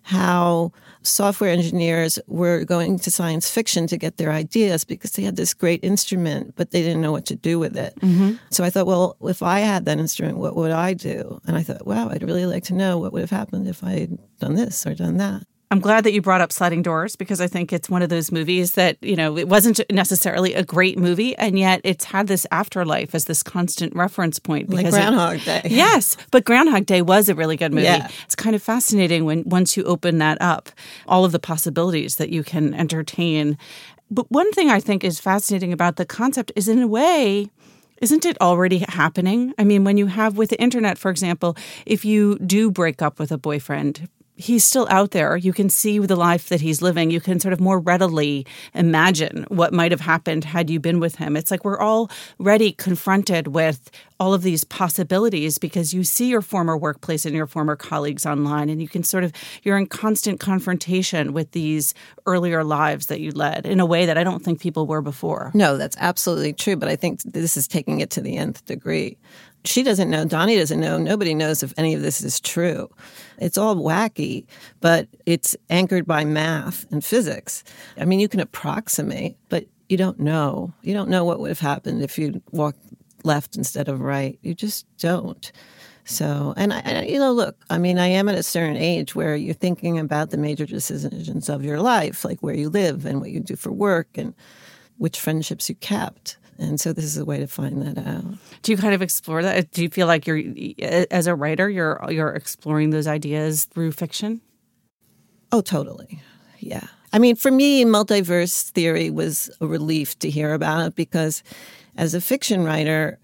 how software engineers were going to science fiction to get their ideas because they had this great instrument, but they didn't know what to do with it. Mm-hmm. So I thought, well, if I had that instrument, what would I do? And I thought, wow, I'd really like to know what would have happened if I had done this or done that.
I'm glad that you brought up Sliding Doors, because I think it's one of those movies that, you know, it wasn't necessarily a great movie, and yet it's had this afterlife as this constant reference point.
Like Groundhog
it,
Day.
Yes, but Groundhog Day was a really good movie.
Yeah.
It's kind of fascinating when once you open that up, all of the possibilities that you can entertain. But one thing I think is fascinating about the concept is, in a way, Isn't it already happening? I mean, when you have with the internet, for example, if you do break up with a boyfriend, he's still out there. You can see the life that he's living. You can sort of more readily imagine what might have happened had you been with him. It's like we're already confronted with all of these possibilities because you see your former workplace and your former colleagues online, and you can sort of, you're in constant confrontation with these earlier lives that you led in a way that I don't think people were before.
No, that's absolutely true. But I think this is taking it to the nth degree. She doesn't know. Donnie doesn't know. Nobody knows if any of this is true. It's all wacky, but it's anchored by math and physics. I mean, you can approximate, but you don't know. You don't know what would have happened if you walked left instead of right. You just don't. So, and, I, and, you know, look, I mean, I am at a certain age where you're thinking about the major decisions of your life, like where you live and what you do for work and which friendships you kept. And so this is a way to find that out.
Do you kind of explore that? Do you feel like you're, as a writer, you're you're exploring those ideas through fiction?
Oh, totally. Yeah. I mean, for me, multiverse theory was a relief to hear about it because as a fiction writer,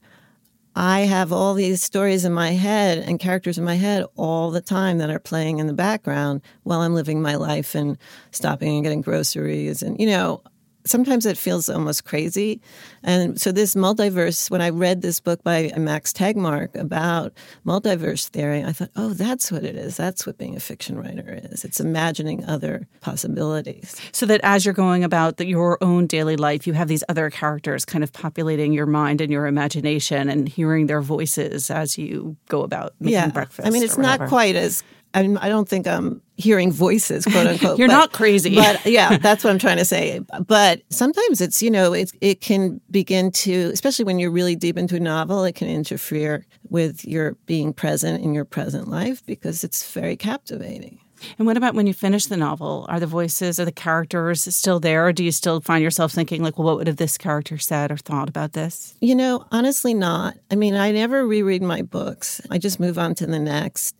I have all these stories in my head and characters in my head all the time that are playing in the background while I'm living my life and stopping and getting groceries. And, you know, sometimes it feels almost crazy. And so this multiverse, when I read this book by Max Tegmark about multiverse theory, I thought, oh, that's what it is. That's what being a fiction writer is. It's imagining other possibilities.
So that as you're going about the, your own daily life, you have these other characters kind of populating your mind and your imagination and hearing their voices as you go about making
yeah.
breakfast.
I mean, it's not quite as, I mean, I don't think I'm hearing voices, quote unquote.
You're
but,
not crazy.
But yeah, that's what I'm trying to say. But sometimes it's, you know, it, it can begin to, especially when you're really deep into a novel, it can interfere with your being present in your present life because it's very captivating.
And what about when you finish the novel? Are the voices or the characters still there? Or do you still find yourself thinking like, well, what would have this character said or thought about this?
You know, honestly not. I mean, I never reread my books. I just move on to the next.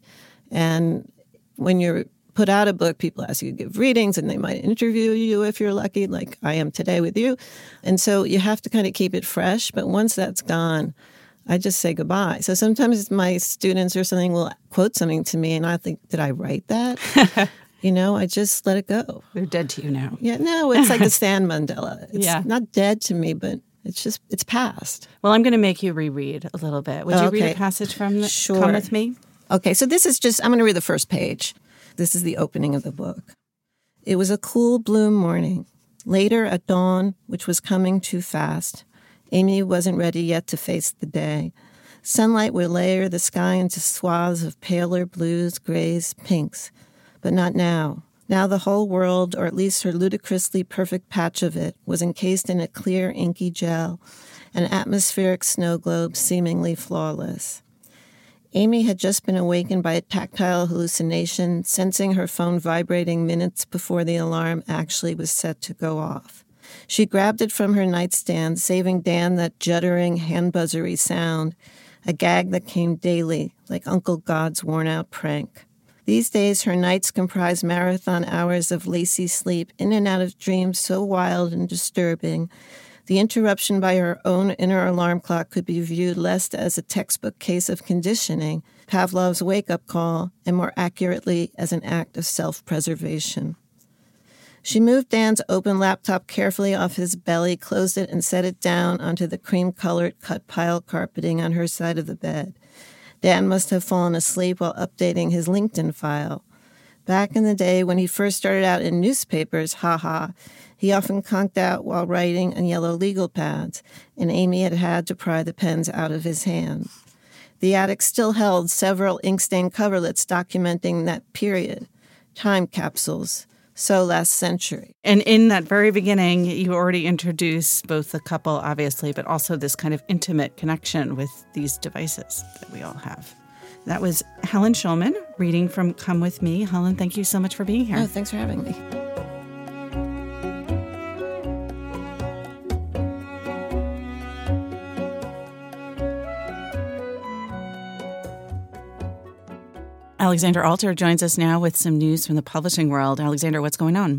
And when you're put out a book, people ask you to give readings and they might interview you if you're lucky, like I am today with you. And so you have to kind of keep it fresh. But once that's gone, I just say goodbye. So sometimes my students or something will quote something to me and I think, did I write that? You know, I just let it go.
They're dead to you now.
Yeah, no, it's like the Stan Mandela. It's
yeah.
not dead to me, but it's just, it's past.
Well, I'm going to make you reread a little bit. Would
oh,
you
okay.
read a passage from the,
sure.
Come With Me?
Okay, so this is just, I'm going to read the first page. This is the opening of the book. It was a cool blue morning. Later at dawn, which was coming too fast, Amy wasn't ready yet to face the day. Sunlight would layer the sky into swaths of paler blues, grays, pinks. But not now. Now the whole world, or at least her ludicrously perfect patch of it, was encased in a clear, inky gel, an atmospheric snow globe seemingly flawless. Amy had just been awakened by a tactile hallucination, sensing her phone vibrating minutes before the alarm actually was set to go off. She grabbed it from her nightstand, saving Dan that juddering, hand-buzzery sound, a gag that came daily, like Uncle God's worn-out prank. These days, her nights comprised marathon hours of lacy sleep, in and out of dreams so wild and disturbing, the interruption by her own inner alarm clock could be viewed less as a textbook case of conditioning, Pavlov's wake-up call, and more accurately as an act of self-preservation. She moved Dan's open laptop carefully off his belly, closed it, and set it down onto the cream-colored cut pile carpeting on her side of the bed. Dan must have fallen asleep while updating his LinkedIn file. Back in the day when he first started out in newspapers, haha, he often conked out while writing on yellow legal pads, and Amy had had to pry the pens out of his hand. The attic still held several ink-stained coverlets documenting that period, time capsules, so last century.
And in that very beginning, you already introduced both the couple, obviously, but also this kind of intimate connection with these devices that we all have. That was Helen Schulman reading from Come With Me. Helen, thank you so much for being here.
Oh, thanks for having me.
Alexandra Alter joins us now with some news from the publishing world. Alexandra, what's going on?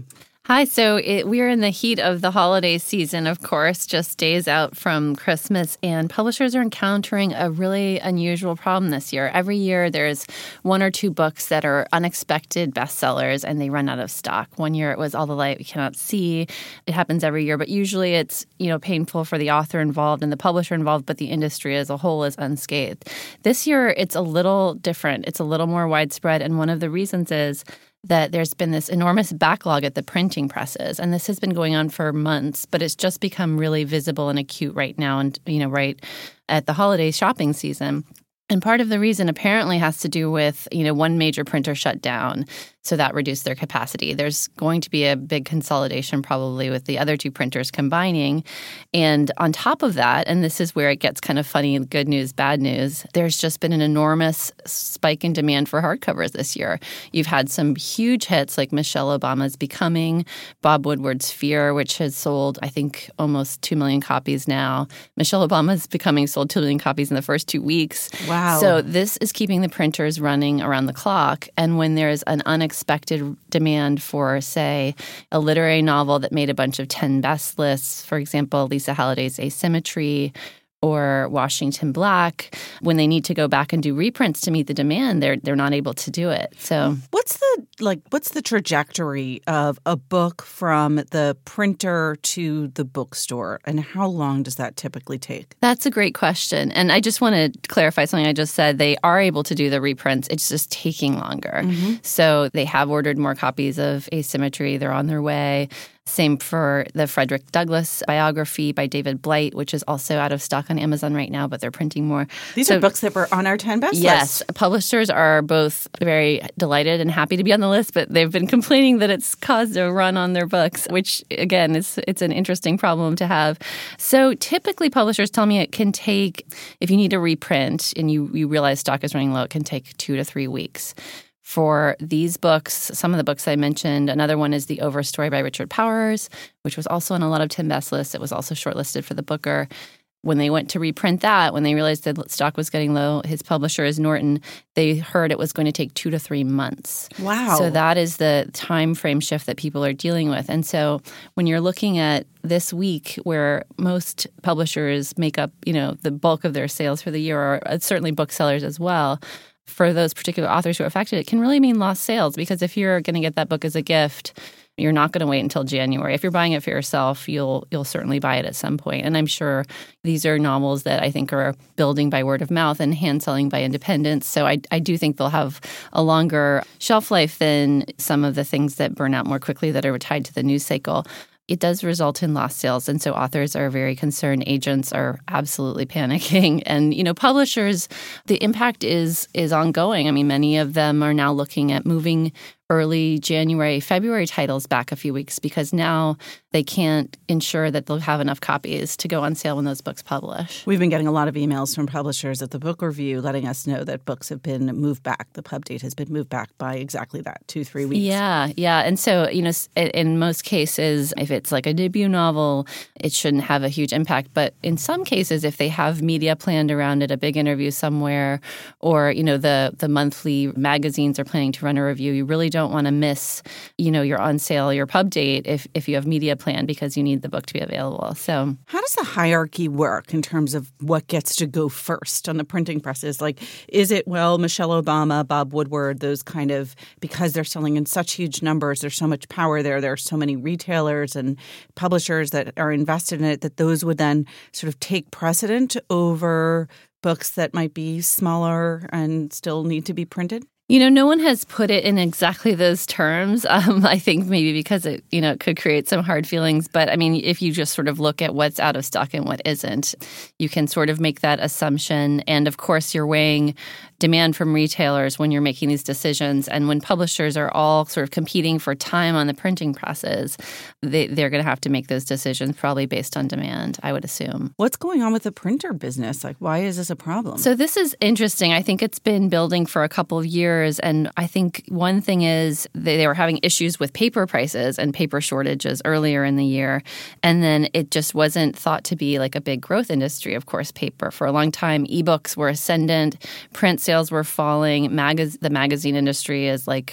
Hi. So it, we're in the heat of the holiday season, of course, just days out from Christmas, and publishers are encountering a really unusual problem this year. Every year there's one or two books that are unexpected bestsellers and they run out of stock. One year it was All the Light We Cannot See. It happens every year, but usually it's, you know, painful for the author involved and the publisher involved, but the industry as a whole is unscathed. This year it's a little different. It's a little more widespread, and one of the reasons is that there's been this enormous backlog at the printing presses. And this has been going on for months, but it's just become really visible and acute right now and, you know, right at the holiday shopping season. And part of the reason apparently has to do with, you know, one major printer shut down. So that reduced their capacity. There's going to be a big consolidation probably with the other two printers combining. And on top of that, and this is where it gets kind of funny, good news, bad news, there's just been an enormous spike in demand for hardcovers this year. You've had some huge hits like Michelle Obama's Becoming, Bob Woodward's Fear, which has sold, I think, almost two million copies now. Michelle Obama's Becoming sold two million copies in the first two weeks.
Wow.
So this is keeping the printers running around the clock. And when there's an unexpected expected demand for, say, a literary novel that made a bunch of ten best lists, for example, Lisa Halliday's Asymmetry or Washington Black, when they need to go back and do reprints to meet the demand, they're they're not able to do it. So
what's the like what's the trajectory of a book from the printer to the bookstore, and how long does that typically take?
That's a great question. And I just want to clarify something I just said. They are able to do the reprints. It's just taking longer. Mm-hmm. So they have ordered more copies of Asymmetry. They're on their way. Same for the Frederick Douglass biography by David Blight, which is also out of stock on Amazon right now, but they're printing more.
These
so,
are books that were on our ten best
yes,
list.
Publishers are both very delighted and happy to be on the list, but they've been complaining that it's caused a run on their books, which, again, is it's an interesting problem to have. So typically publishers tell me it can take, if you need a reprint and you, you realize stock is running low, it can take two to three weeks. For these books, some of the books I mentioned, another one is The Overstory by Richard Powers, which was also on a lot of ten best lists. It was also shortlisted for the Booker. When they went to reprint that, when they realized that stock was getting low, his publisher is Norton, they heard it was going to take two to three months.
Wow.
So that is the time frame shift that people are dealing with. And so when you're looking at this week where most publishers make up, you know, the bulk of their sales for the year, or certainly booksellers as well, for those particular authors who are affected, it can really mean lost sales, because if you're going to get that book as a gift, you're not going to wait until January. If you're buying it for yourself, you'll you'll certainly buy it at some point. And I'm sure these are novels that I think are building by word of mouth and hand selling by independents. So I, I do think they'll have a longer shelf life than some of the things that burn out more quickly that are tied to the news cycle. It does result in lost sales. And so authors are very concerned. Agents are absolutely panicking. And, you know, publishers, the impact is is ongoing. I mean, many of them are now looking at moving early January, February titles back a few weeks, because now they can't ensure that they'll have enough copies to go on sale when those books publish.
We've been getting a lot of emails from publishers at the Book Review letting us know that books have been moved back. The pub date has been moved back by exactly that, two, three weeks.
Yeah, yeah. And so, you know, in most cases, if it's like a debut novel, it shouldn't have a huge impact. But in some cases, if they have media planned around it, a big interview somewhere, or, you know, the, the monthly magazines are planning to run a review, you really don't don't want to miss, you know, your on sale, your pub date if, if you have media planned, because you need the book to be available. So
how does the hierarchy work in terms of what gets to go first on the printing presses? Like, is it, well, Michelle Obama, Bob Woodward, those kind of, because they're selling in such huge numbers, there's so much power there, there are so many retailers and publishers that are invested in it, that those would then sort of take precedent over books that might be smaller and still need to be printed?
You know, no one has put it in exactly those terms. Um, I think maybe because it, you know, it could create some hard feelings. But I mean, if you just sort of look at what's out of stock and what isn't, you can sort of make that assumption. And of course, you're weighing demand from retailers when you're making these decisions. And when publishers are all sort of competing for time on the printing presses, they, they're going to have to make those decisions probably based on demand, I would assume.
What's going on with the printer business? Like, why is this a problem?
So this is interesting. I think it's been building for a couple of years. And I think one thing is they, they were having issues with paper prices and paper shortages earlier in the year. And then it just wasn't thought to be like a big growth industry, of course, paper. For a long time, ebooks were ascendant, print sales were falling. Magaz- the magazine industry is like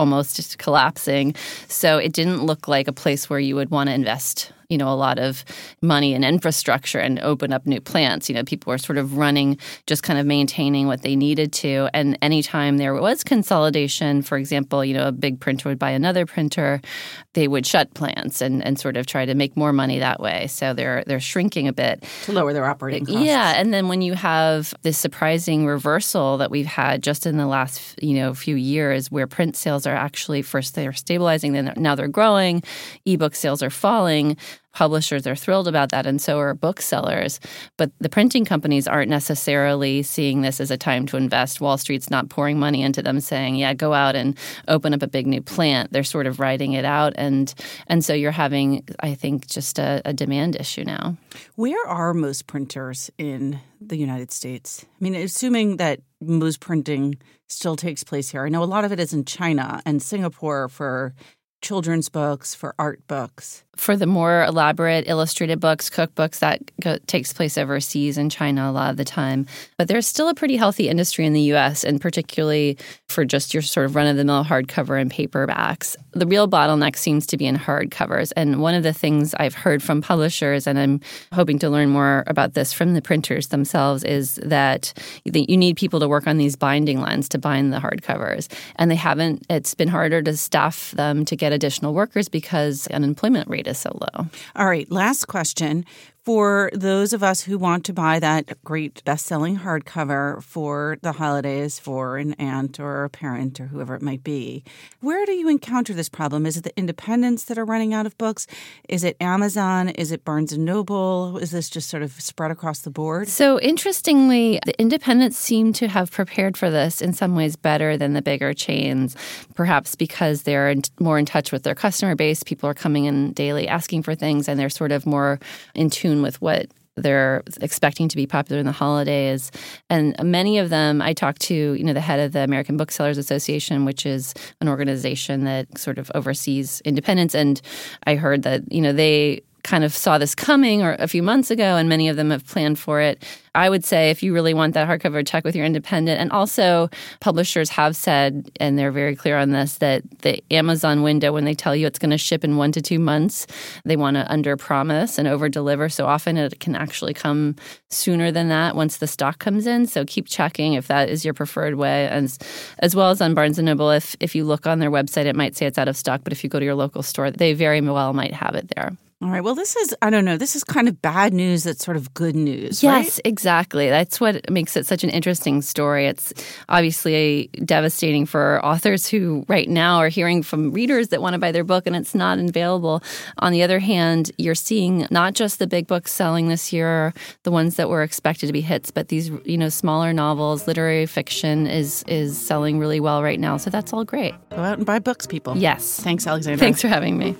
almost just collapsing. So it didn't look like a place where you would want to invest, you know, a lot of money in infrastructure and open up new plants. You know, people were sort of running, just kind of maintaining what they needed to. And anytime there was consolidation, for example, you know, a big printer would buy another printer, they would shut plants and, and sort of try to make more money that way. So they're they're shrinking a bit.
To lower their operating costs.
Yeah. And then when you have this surprising reversal that we've had just in the last, you know, few years where print sales are actually, first they're stabilizing, then now they're growing, ebook sales are falling. Publishers are thrilled about that, and so are booksellers. But the printing companies aren't necessarily seeing this as a time to invest. Wall Street's not pouring money into them saying, yeah, go out and open up a big new plant. They're sort of riding it out. And and so you're having, I think, just a, a demand issue now.
Where are most printers in the United States? I mean, assuming that most printing still takes place here. I know a lot of it is in China and Singapore for children's books, for art books.
For the more elaborate illustrated books, cookbooks, that go, takes place overseas in China a lot of the time. But there's still a pretty healthy industry in the U S, and particularly for just your sort of run-of-the-mill hardcover and paperbacks. The real bottleneck seems to be in hardcovers. And one of the things I've heard from publishers, and I'm hoping to learn more about this from the printers themselves, is that you need people to work on these binding lines to bind the hardcovers. And they haven't, it's been harder to staff them to get additional workers because unemployment rate is so low.
All right, last question. For those of us who want to buy that great best-selling hardcover for the holidays for an aunt or a parent or whoever it might be, where do you encounter this problem? Is it the independents that are running out of books? Is it Amazon? Is it Barnes and Noble? Is this just sort of spread across the board?
So interestingly, the independents seem to have prepared for this in some ways better than the bigger chains, perhaps because they're in, more in touch with their customer base. People are coming in daily asking for things, and they're sort of more in tune with what they're expecting to be popular in the holidays. And many of them, I talked to, you know, the head of the American Booksellers Association, which is an organization that sort of oversees independence. And I heard that, you know, they kind of saw this coming or a few months ago, and many of them have planned for it. I would say if you really want that hardcover, check with your independent. And also, publishers have said, and they're very clear on this, that the Amazon window, when they tell you it's going to ship in one to two months, they want to under-promise and over-deliver. So often it can actually come sooner than that once the stock comes in. So keep checking if that is your preferred way. As, as well as on Barnes and Noble, if, if you look on their website, it might say it's out of stock. But if you go to your local store, they very well might have it there.
All right. Well, this is, I don't know, this is kind of bad news that's sort of good news,
Yes,
right?
exactly. That's what makes it such an interesting story. It's obviously devastating for authors who right now are hearing from readers that want to buy their book and it's not available. On the other hand, you're seeing not just the big books selling this year, the ones that were expected to be hits, but these, you know, smaller novels, literary fiction is is selling really well right now. So that's all great.
Go out and buy books, people.
Yes.
Thanks, Alexandra.
Thanks for having me.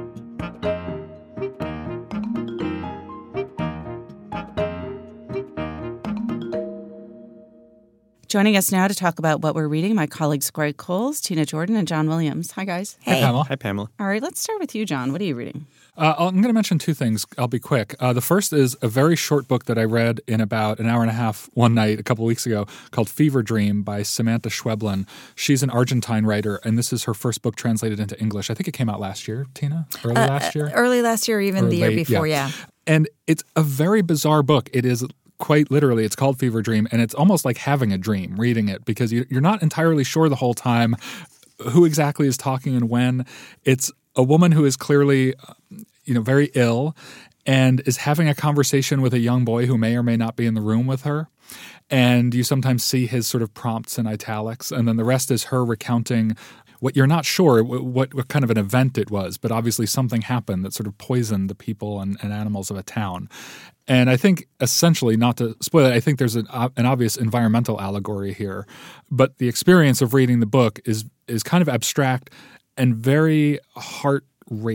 Joining us now to talk about what we're reading, my colleagues Greg Coles, Tina Jordan, and John Williams. Hi, guys.
Hey. Hi, Pamela.
Hi, Pamela.
All right, let's start with you, John. What are you reading?
Uh, I'm going to mention two things. I'll be quick. Uh, the first is a very short book that I read in about an hour and a half one night a couple weeks ago called Fever Dream by Samantha Schweblin. She's an Argentine writer, and this is her first book translated into English. I think it came out last year, Tina? Early uh, last year?
Early last year, even
or
the year
late,
before,
yeah.
yeah.
And it's a very bizarre book. It is quite literally, it's called Fever Dream, and it's almost like having a dream reading it because you're not entirely sure the whole time who exactly is talking and when. It's a woman who is clearly, you know, very ill and is having a conversation with a young boy who may or may not be in the room with her. And you sometimes see his sort of prompts in italics, and then the rest is her recounting what you're not sure what, what kind of an event it was, but obviously something happened that sort of poisoned the people and, and animals of a town. And I think essentially, not to spoil it, I think there's an, an obvious environmental allegory here. But the experience of reading the book is is kind of abstract and very heart rate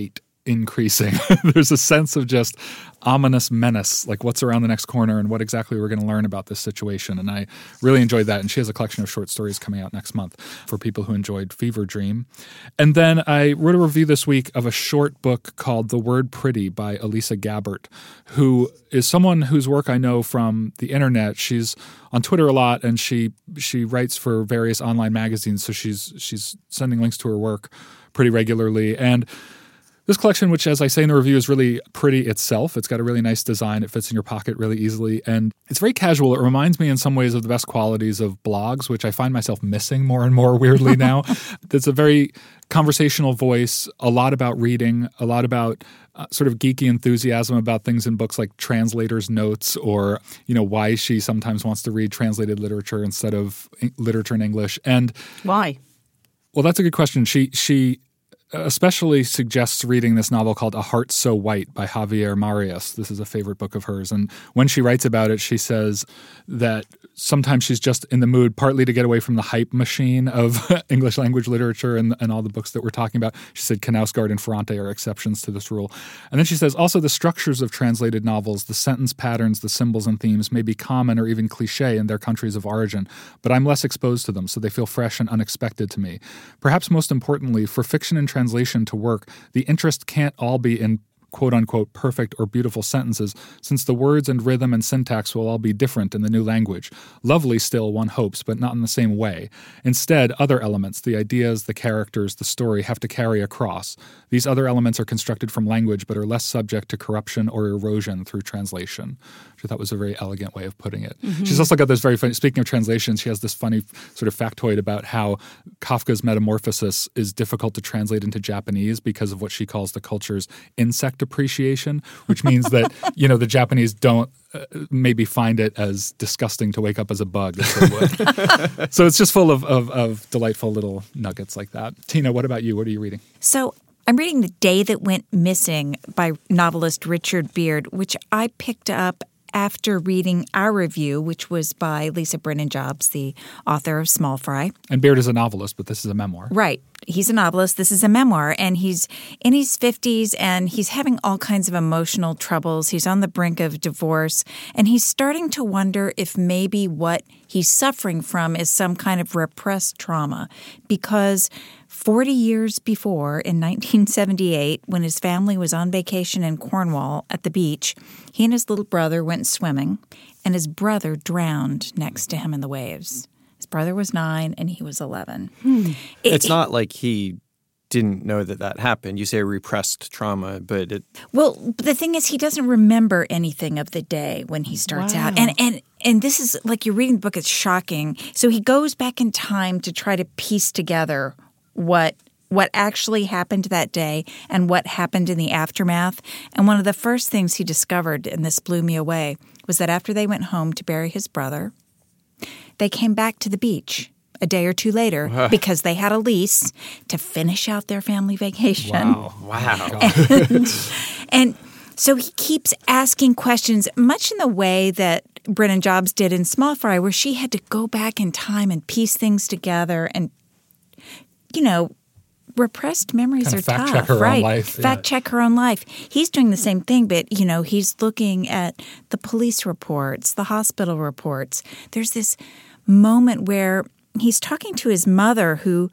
increasing. There's a sense of just ominous menace, like what's around the next corner and what exactly we're going to learn about this situation. And I really enjoyed that. And she has a collection of short stories coming out next month for people who enjoyed Fever Dream. And then I wrote a review this week of a short book called The Word Pretty by Elisa Gabbert, who is someone whose work I know from the internet. She's on Twitter a lot, and she she writes for various online magazines, so she's she's sending links to her work pretty regularly. And this collection, which, as I say in the review, is really pretty itself. It's got a really nice design. It fits in your pocket really easily. And it's very casual. It reminds me in some ways of the best qualities of blogs, which I find myself missing more and more weirdly now. It's a very conversational voice, a lot about reading, a lot about uh, sort of geeky enthusiasm about things in books like translator's notes, or, you know, why she sometimes wants to read translated literature instead of literature in English. And
why?
Well, that's a good question. She she... especially suggests reading this novel called A Heart So White by Javier Marias. This is a favorite book of hers. And when she writes about it, she says that sometimes she's just in the mood partly to get away from the hype machine of English language literature and, and all the books that we're talking about. She said Knausgaard and Ferrante are exceptions to this rule. And then she says also the structures of translated novels, the sentence patterns, the symbols and themes may be common or even cliche in their countries of origin, but I'm less exposed to them, so they feel fresh and unexpected to me. Perhaps most importantly, for fiction and translation to work, the interest can't all be in quote-unquote perfect or beautiful sentences, since the words and rhythm and syntax will all be different in the new language. Lovely still, one hopes, but not in the same way. Instead, other elements, the ideas, the characters, the story, have to carry across. These other elements are constructed from language, but are less subject to corruption or erosion through translation, which I thought was a very elegant way of putting it. Mm-hmm. She's also got this very funny, speaking of translation, she has this funny sort of factoid about how Kafka's Metamorphosis is difficult to translate into Japanese because of what she calls the culture's insect appreciation, which means that, you know, the Japanese don't uh, maybe find it as disgusting to wake up as a bug as they would. So it's just full of, of, of delightful little nuggets like that. Tina, what about you? What are you reading?
So I'm reading The Day That Went Missing by novelist Richard Beard, which I picked up after reading our review, which was by Lisa Brennan-Jobs, the author of Small Fry.
And Beard is a novelist, but this is a memoir.
Right. He's a novelist. This is a memoir, and he's in his fifties, and he's having all kinds of emotional troubles. He's on the brink of divorce, and he's starting to wonder if maybe what he's suffering from is some kind of repressed trauma, because forty years before, in nineteen seventy-eight, when his family was on vacation in Cornwall at the beach, he and his little brother went swimming, and his brother drowned next to him in the waves. His brother was nine, and he was eleven.
Hmm.
It,
it's not like he didn't know that that happened. You say repressed trauma, but it...
Well, the thing is, he doesn't remember anything of the day when he starts
wow.
out. And, and, and this is, like, you're reading the book, it's shocking. So he goes back in time to try to piece together what what actually happened that day and what happened in the aftermath. And one of the first things he discovered, and this blew me away, was that after they went home to bury his brother, they came back to the beach a day or two later because they had a lease to finish out their family vacation.
Wow.
Wow.
And, and so he keeps asking questions, much in the way that Brennan-Jobs did in Small Fry, where she had to go back in time and piece things together and, you know, repressed memories
kind
are
of fact
tough,
check her
right?
own life.
Fact
yeah.
check her own life. He's doing the same thing, but, you know, he's looking at the police reports, the hospital reports. There's this moment where he's talking to his mother, who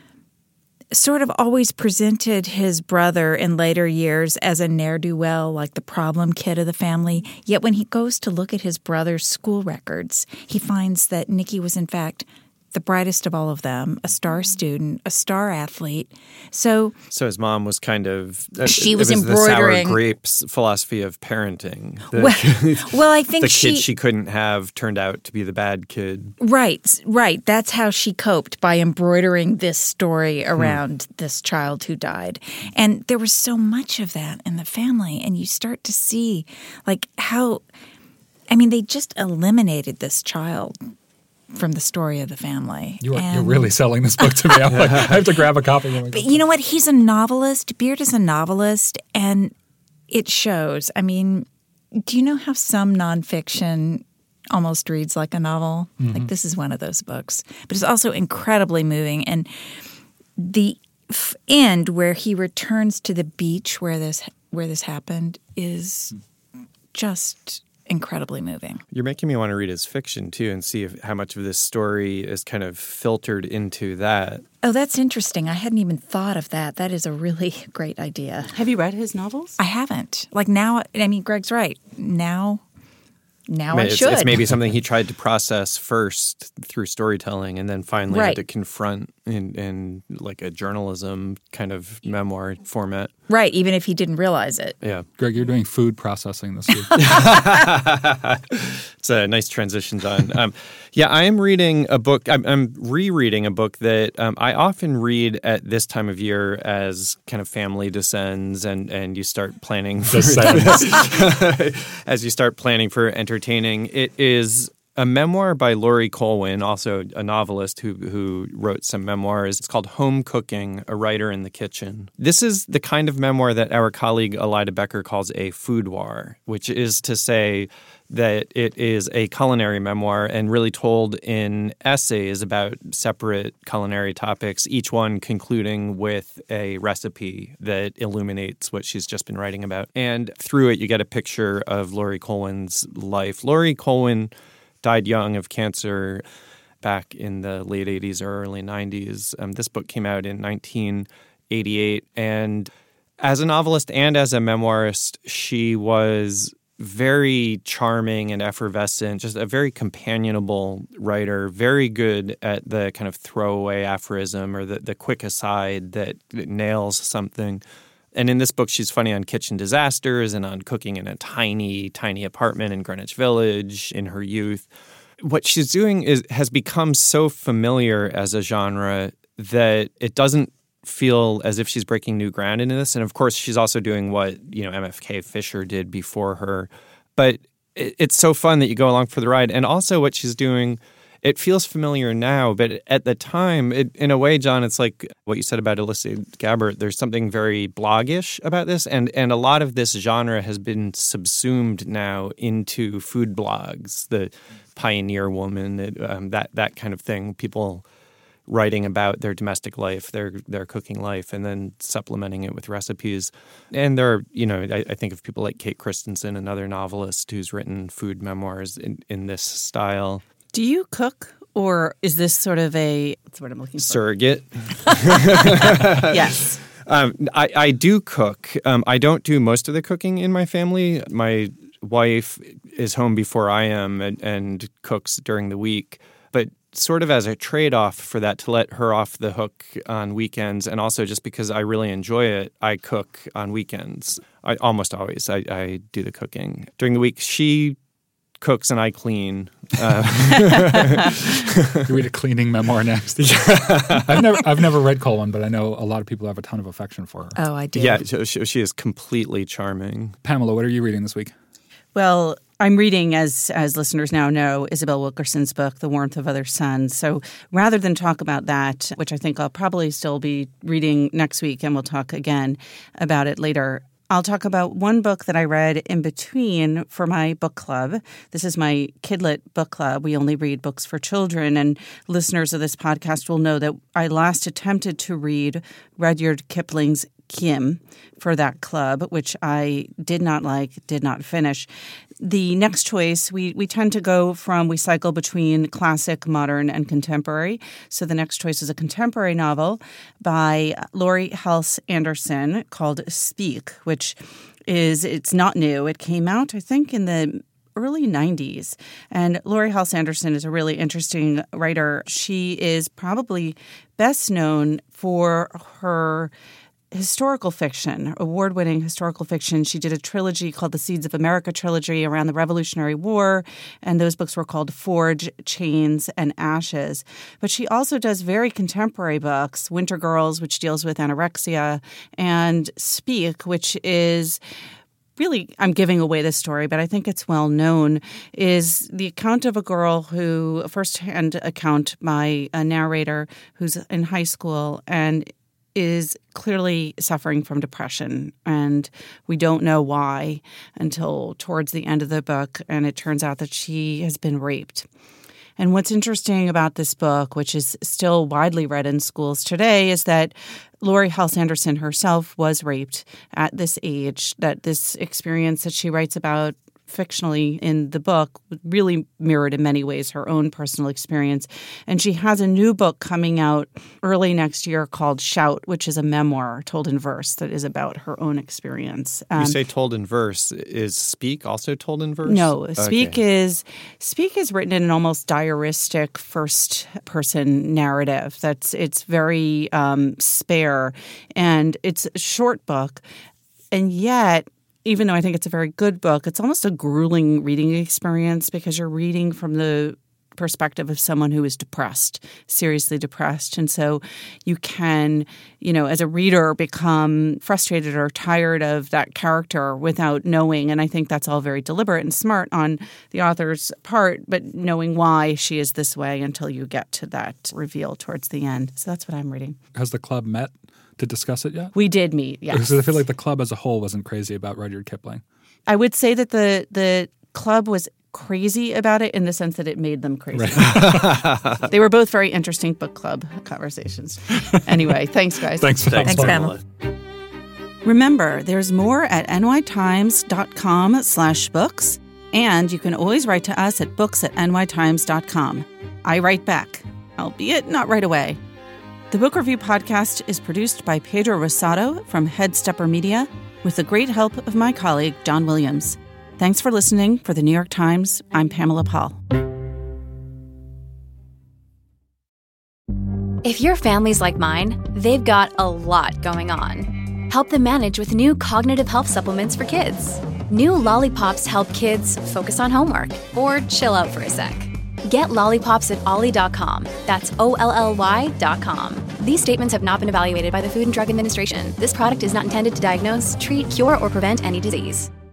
sort of always presented his brother in later years as a ne'er-do-well, like the problem kid of the family. Yet when he goes to look at his brother's school records, he finds that Nicky was, in fact, the brightest of all of them, a star student, a star athlete. So
so his mom was kind of uh,
she was,
it was
embroidering
the sour grapes philosophy of parenting. The,
well, well, I think
the
she,
kid she couldn't have turned out to be the bad kid.
Right, right. That's how she coped, by embroidering this story around hmm. this child who died. And there was so much of that in the family, and you start to see like how, I mean, they just eliminated this child from the story of the family.
You're,
and,
you're really selling this book to me. I'm like, I have to grab a copy.
But you know what? He's a novelist. Beard is a novelist, and it shows. I mean, do you know how some nonfiction almost reads like a novel? Mm-hmm. Like, this is one of those books. But it's also incredibly moving. And the f- end where he returns to the beach where this where this happened is just incredibly moving.
You're making me want to read his fiction, too, and see if, how much of this story is kind of filtered into that.
Oh, that's interesting. I hadn't even thought of that. That is a really great idea.
Have you read his novels?
I haven't. Like now, I mean, Greg's right. Now, now I,
it's,
should.
It's maybe something he tried to process first through storytelling and then finally
right.
had to confront in, in like a journalism kind of memoir format.
Right, even if he didn't realize it.
Yeah.
Greg, you're doing food processing this week.
It's a nice transition, John. Um, yeah, I am reading a book. I'm, I'm rereading a book that um, I often read at this time of year as kind of family descends and, and you start planning for as you start planning for entertaining. It is a memoir by Laurie Colwin, also a novelist who who wrote some memoirs. It's called Home Cooking, A Writer in the Kitchen. This is the kind of memoir that our colleague Elida Becker calls a foudoir, which is to say that it is a culinary memoir and really told in essays about separate culinary topics, each one concluding with a recipe that illuminates what she's just been writing about. And through it, you get a picture of Laurie Colwin's life. Laurie Colwin died young of cancer back in the late eighties or early nineties. Um, this book came out in nineteen eighty-eight. And as a novelist and as a memoirist, she was very charming and effervescent, just a very companionable writer, very good at the kind of throwaway aphorism or the, the quick aside that, that nails something. And in this book, she's funny on kitchen disasters and on cooking in a tiny, tiny apartment in Greenwich Village in her youth. What she's doing is has become so familiar as a genre that it doesn't feel as if she's breaking new ground into this. And of course, she's also doing what, you know, M F K Fisher did before her. But it, it's so fun that you go along for the ride. And also what she's doing, it feels familiar now, but at the time, it, in a way, John, it's like what you said about Alicia Gabbert. There's something very bloggish about this, and and a lot of this genre has been subsumed now into food blogs, the Pioneer Woman, um, that that kind of thing. People writing about their domestic life, their their cooking life, and then supplementing it with recipes. And there are, you know, I, I think of people like Kate Christensen, another novelist who's written food memoirs in, in this style.
Do you cook, or is this sort of a – what's what I'm looking for?
Surrogate.
Yes.
Um, I, I do cook. Um, I don't do most of the cooking in my family. My wife is home before I am and, and cooks during the week. But sort of as a trade-off for that, to let her off the hook on weekends, and also just because I really enjoy it, I cook on weekends. I almost always I, I do the cooking. During the week, she cooks and I clean. Uh,
you read a cleaning memoir next. I've never, I've never read Colwin, but I know a lot of people have a ton of affection for her.
Oh, I do.
Yeah, she, she is completely charming.
Pamela, what are you reading this week?
Well, I'm reading, as as listeners now know, Isabel Wilkerson's book, The Warmth of Other Suns. So rather than talk about that, which I think I'll probably still be reading next week, and we'll talk again about it later, I'll talk about one book that I read in between for my book club. This is my Kidlit book club. We only read books for children, and listeners of this podcast will know that I last attempted to read Rudyard Kipling's Kim for that club, which I did not like, did not finish. The next choice, we, we tend to go from, we cycle between classic, modern, and contemporary. So the next choice is a contemporary novel by Laurie Halse Anderson called Speak, which is, it's not new. It came out, I think, in the early nineties. And Laurie Halse Anderson is a really interesting writer. She is probably best known for her historical fiction, award-winning historical fiction. She did a trilogy called the Seeds of America trilogy around the Revolutionary War, and those books were called Forge, Chains, and Ashes. But she also does very contemporary books, Winter Girls, which deals with anorexia, and Speak, which is really, I'm giving away this story, but I think it's well known, is the account of a girl who, a first-hand account by a narrator who's in high school and is clearly suffering from depression, and we don't know why until towards the end of the book, and it turns out that she has been raped. And what's interesting about this book, which is still widely read in schools today, is that Laurie Halse Anderson herself was raped at this age, that this experience that she writes about fictionally in the book really mirrored in many ways her own personal experience. And she has a new book coming out early next year called Shout, which is a memoir told in verse that is about her own experience. Um,
you say told in verse. Is Speak also told in verse?
No, Speak
okay.
is Speak is written in an almost diaristic first-person narrative. That's it's very um, spare, and it's a short book, and yet even though I think it's a very good book, it's almost a grueling reading experience because you're reading from the perspective of someone who is depressed, seriously depressed. And so you can, you know, as a reader become frustrated or tired of that character without knowing. And I think that's all very deliberate and smart on the author's part, but knowing why she is this way until you get to that reveal towards the end. So that's what I'm reading.
Has the club met to discuss it yet?
We did meet, yes.
Because I feel like the club as a whole wasn't crazy about Rudyard Kipling.
I would say that the the club was crazy about it in the sense that it made them crazy.
Right.
They were both very interesting book club conversations. Anyway, thanks, guys.
Thanks,
Thanks, Pamela.
Remember, there's more at nytimes.com slash books, and you can always write to us at books at nytimes dot com. I write back, albeit not right away. The Book Review Podcast is produced by Pedro Rosado from Headstepper Media with the great help of my colleague, John Williams. Thanks for listening. For the New York Times, I'm Pamela Paul.
If your family's like mine, they've got a lot going on. Help them manage with new cognitive health supplements for kids. New Lollipops help kids focus on homework or chill out for a sec. Get lollipops at olly dot com. That's O L L Y dot com. These statements have not been evaluated by the Food and Drug Administration. This product is not intended to diagnose, treat, cure, or prevent any disease.